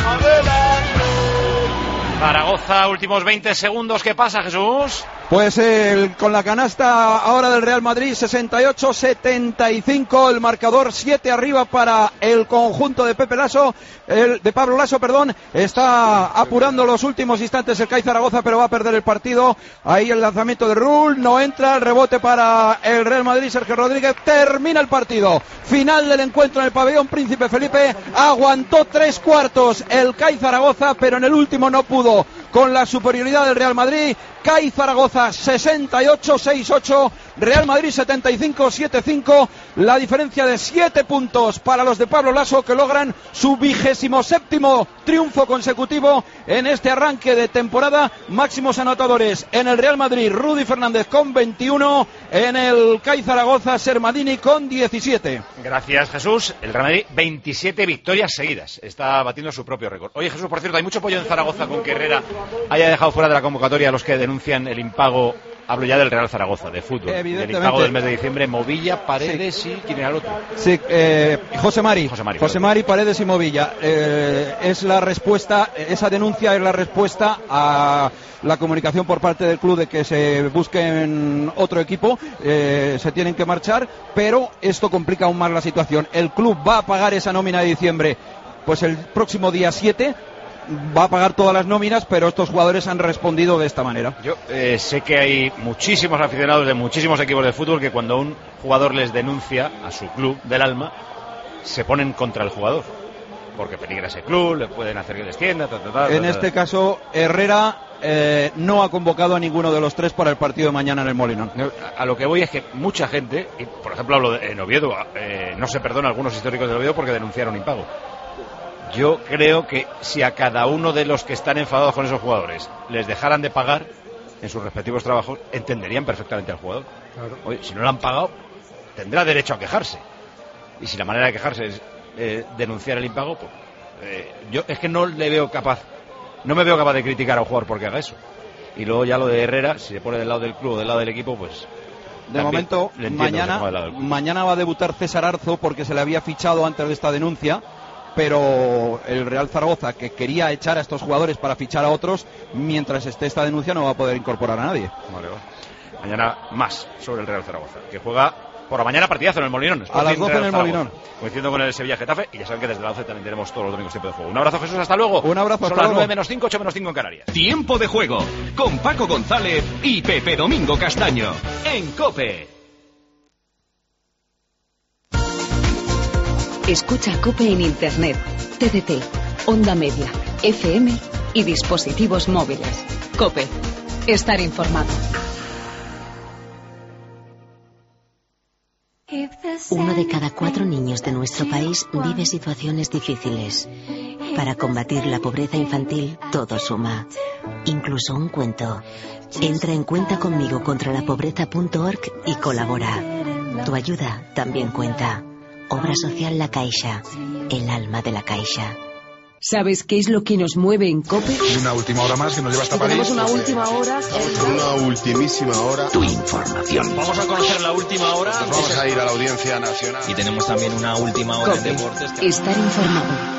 Zaragoza, últimos veinte segundos. ¿Qué pasa, Jesús? Pues el, con la canasta ahora del Real Madrid, sesenta y ocho setenta y cinco, el marcador siete arriba para el conjunto de Pepe Lasso, el, de Pablo Lasso, perdón, está apurando los últimos instantes el C A I Zaragoza, pero va a perder el partido. Ahí el lanzamiento de Rull, no entra, el rebote para el Real Madrid, Sergio Rodríguez, termina el partido. Final del encuentro en el pabellón Príncipe Felipe, aguantó tres cuartos el C A I Zaragoza, pero en el último no pudo con la superioridad del Real Madrid. C A I Zaragoza sesenta y ocho sesenta y ocho, Real Madrid setenta y cinco setenta y cinco, la diferencia de siete puntos para los de Pablo Lasso, que logran su vigésimo séptimo triunfo consecutivo en este arranque de temporada. Máximos anotadores en el Real Madrid, Rudy Fernández con veintiuno, en el C A I Zaragoza, Sermadini con diecisiete. Gracias, Jesús. El Real Madrid, veintisiete victorias seguidas, está batiendo su propio récord. Oye, Jesús, por cierto, hay mucho pollo en Zaragoza con que Herrera haya dejado fuera de la convocatoria a los que denuncian el impago. Hablo ya del Real Zaragoza, de fútbol, del impago del mes de diciembre. Movilla, Paredes sí. y ¿quién era el otro? Sí, eh, José Mari, José Mari, José Mari, Paredes y Movilla. Eh, es la respuesta, esa denuncia es la respuesta a la comunicación por parte del club de que se busquen otro equipo, eh, se tienen que marchar, pero esto complica aún más la situación. El club va a pagar esa nómina de diciembre, pues el próximo día siete. Va a pagar todas las nóminas, pero estos jugadores han respondido de esta manera. Yo eh, sé que hay muchísimos aficionados de muchísimos equipos de fútbol que cuando un jugador les denuncia a su club del alma, se ponen contra el jugador, porque peligra ese club, le pueden hacer que descienda. Ta, ta, ta, ta, en ta, este caso, Herrera eh, no ha convocado a ninguno de los tres para el partido de mañana en el Molinón. A lo que voy es que mucha gente, y por ejemplo hablo de, en Oviedo, eh, no se perdona a algunos históricos de Oviedo porque denunciaron impago. Yo creo que si a cada uno de los que están enfadados con esos jugadores les dejaran de pagar en sus respectivos trabajos, entenderían perfectamente al jugador. Claro. Oye, si no lo han pagado, tendrá derecho a quejarse. Y si la manera de quejarse es eh, denunciar el impago, pues eh, yo es que no le veo capaz, no me veo capaz de criticar a un jugador porque haga eso. Y luego ya lo de Herrera, si se pone del lado del club o del lado del equipo, pues... De momento, mañana, mañana va a debutar César Arzo porque se le había fichado antes de esta denuncia, pero el Real Zaragoza, que quería echar a estos jugadores para fichar a otros, mientras esté esta denuncia no va a poder incorporar a nadie. Vale, vale. Mañana más sobre el Real Zaragoza, que juega Por la mañana partidazo en el Molinón. A las doce en el Molinón. Coincidiendo con el Sevilla Getafe, y ya saben que desde la once también tenemos todos los domingos tiempo de juego. Un abrazo, Jesús, hasta luego. Un abrazo, Son hasta las luego. nueve menos cinco, ocho menos cinco en Canarias. Tiempo de juego con Paco González y Pepe Domingo Castaño en COPE. Escucha COPE en Internet, T D T, Onda Media, F M y dispositivos móviles. COPE. Estar informado. Uno de cada cuatro niños de nuestro país vive situaciones difíciles. Para combatir la pobreza infantil, todo suma. Incluso un cuento. Entra en cuenta conmigo contra la pobreza punto org y colabora. Tu ayuda también cuenta. Obra social La Caixa. El alma de la Caixa. ¿Sabes qué es lo que nos mueve en COPE? Una última hora más que nos lleva hasta París. Tenemos una última hora. Una ultimísima hora. Tu información. Vamos a conocer la última hora. Nos vamos a ir a la Audiencia Nacional. Y tenemos también una última hora en COPE. deportes. Estar informado.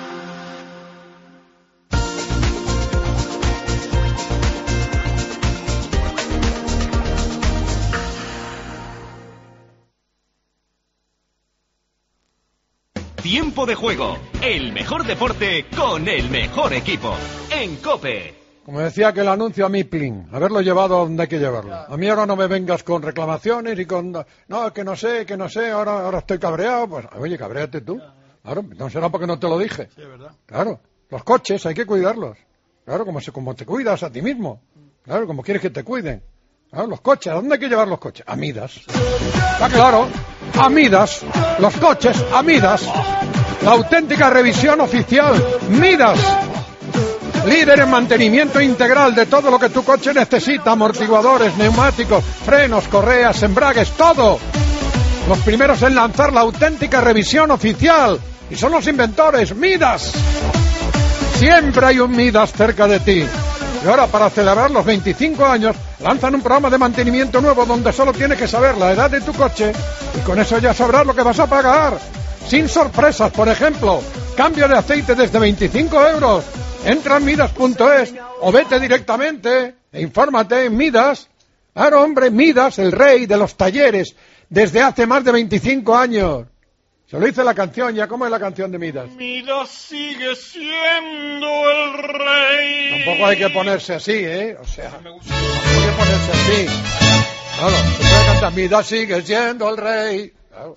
Tiempo de juego, el mejor deporte con el mejor equipo en COPE. Como decía que el anuncio a Miplin, haberlo llevado a donde hay que llevarlo. A mí ahora no me vengas con reclamaciones y con... No, que no sé, que no sé, ahora, ahora estoy cabreado. Pues, oye, cabréate tú. Claro, no será porque no te lo dije. Sí, es verdad. Claro, los coches hay que cuidarlos. Claro, como, se, como te cuidas a ti mismo. Claro, como quieres que te cuiden. Claro, los coches, ¿a dónde hay que llevar los coches? A Midas. Está claro, a Midas. Los coches, a Midas. La auténtica revisión oficial, Midas. Líder en mantenimiento integral de todo lo que tu coche necesita. Amortiguadores, neumáticos, frenos, correas, embragues, todo. Los primeros en lanzar la auténtica revisión oficial. Y son los inventores, Midas. Siempre hay un Midas cerca de ti. Y ahora, para celebrar los veinticinco años, lanzan un programa de mantenimiento nuevo donde solo tienes que saber la edad de tu coche y con eso ya sabrás lo que vas a pagar. Sin sorpresas, por ejemplo, cambio de aceite desde veinticinco euros. Entra en Midas punto es o vete directamente e infórmate en Midas. Claro, hombre, Midas, el rey de los talleres, desde hace más de veinticinco años. Se lo dice la canción, ¿ya cómo es la canción de Midas? Midas sigue siendo el rey. Tampoco hay que ponerse así, ¿eh? O sea, no hay que ponerse así. Claro, se puede cantar Midas sigue siendo el rey. Claro.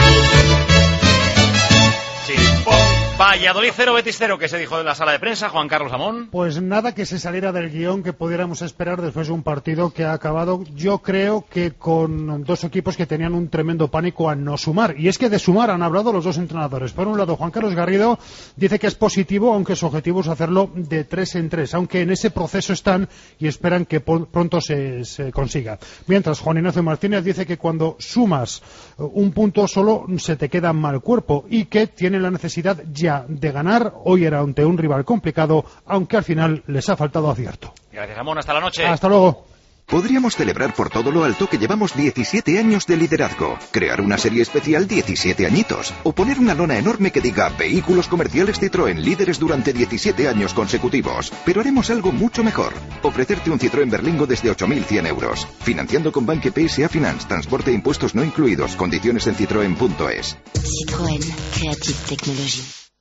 Chimpón. Valladolid cero, Betis cero, que se dijo en la sala de prensa, Juan Carlos Amón. Pues nada que se saliera del guión que pudiéramos esperar después de un partido que ha acabado, yo creo que con dos equipos que tenían un tremendo pánico a no sumar. Y es que de sumar han hablado los dos entrenadores. Por un lado, Juan Carlos Garrido dice que es positivo, aunque su objetivo es hacerlo de tres en tres, aunque en ese proceso están y esperan que pronto se, se consiga. Mientras, Juan Ignacio Martínez dice que cuando sumas un punto solo se te queda mal cuerpo y que tiene la necesidad ya de ganar. Hoy era ante un rival complicado, aunque al final les ha faltado acierto. Gracias, Amón, hasta la noche. Hasta luego. Podríamos celebrar por todo lo alto que llevamos diecisiete años de liderazgo, crear una serie especial diecisiete añitos, o poner una lona enorme que diga Vehículos Comerciales Citroën, líderes durante diecisiete años consecutivos. Pero haremos algo mucho mejor, ofrecerte un Citroën Berlingo desde ocho mil cien euros, financiando con Banque P S A Finance, transporte e impuestos no incluidos, condiciones en citroen punto es. Citroën Creative Technology.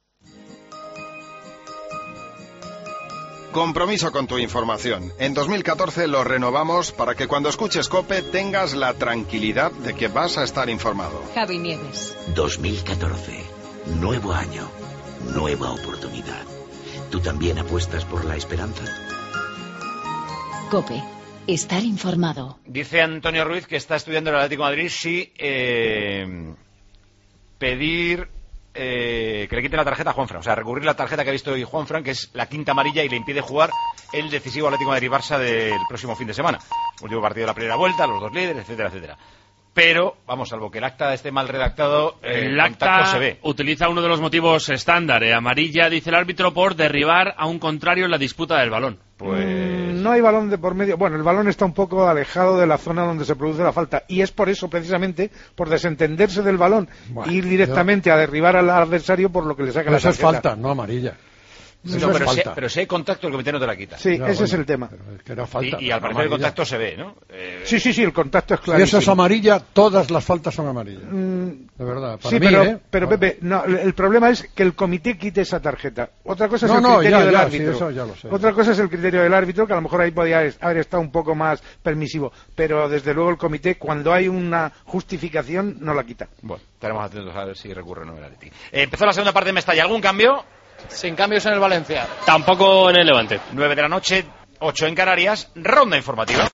Compromiso con tu información. En dos mil catorce lo renovamos para que cuando escuches COPE tengas la tranquilidad de que vas a estar informado. Javi Nieves. dos mil catorce. Nuevo año. Nueva oportunidad. ¿Tú también apuestas por la esperanza? COPE. Estar informado. Dice Antonio Ruiz que está estudiando el Atlético de Madrid si eh, pedir... Eh, que le quite la tarjeta a Juanfran, o sea, recurrir la tarjeta que ha visto hoy Juanfran, que es la quinta amarilla y le impide jugar el decisivo Atlético de Madrid-Barça del próximo fin de semana. Último partido de la primera vuelta, los dos líderes, etcétera, etcétera. Pero, vamos, salvo que el acta esté mal redactado, eh, el el acta se ve. utiliza uno de los motivos estándar, eh, amarilla, dice el árbitro, por derribar a un contrario en la disputa del balón. Pues... Mm, no hay balón de por medio. Bueno, el balón está un poco alejado de la zona donde se produce la falta. Y es por eso, precisamente, por desentenderse del balón, bueno, ir directamente yo... a derribar al adversario por lo que le saca la tarjeta. Eso es falta, no amarilla. No, Eso es pero, si, falta. pero si hay contacto, el comité no te la quita. Sí, Ya, ese bueno, es el tema. pero es que era falta. Y, y al parecer el Amarilla. contacto se ve, ¿no? Eh, Sí, sí, sí, el contacto es Si clarísimo. eso es amarilla, todas las faltas son amarillas. Mm, De verdad. Para sí, mí, pero, ¿eh? pero Pepe, no, el problema es que el comité quite esa tarjeta. Otra cosa es No, el no, criterio ya, del ya, árbitro. sí, eso ya lo sé. Otra cosa es el criterio del árbitro, que a lo mejor ahí podía haber estado un poco más permisivo. Pero desde luego el comité, cuando hay una justificación, no la quita. Bueno, estaremos atentos a ver si recurre o no el Atleti. Eh, empezó la segunda parte de Mestalla. ¿Algún cambio? Sin cambios en el Valencia. Tampoco en el Levante. nueve de la noche, ocho en Canarias. Ronda informativa.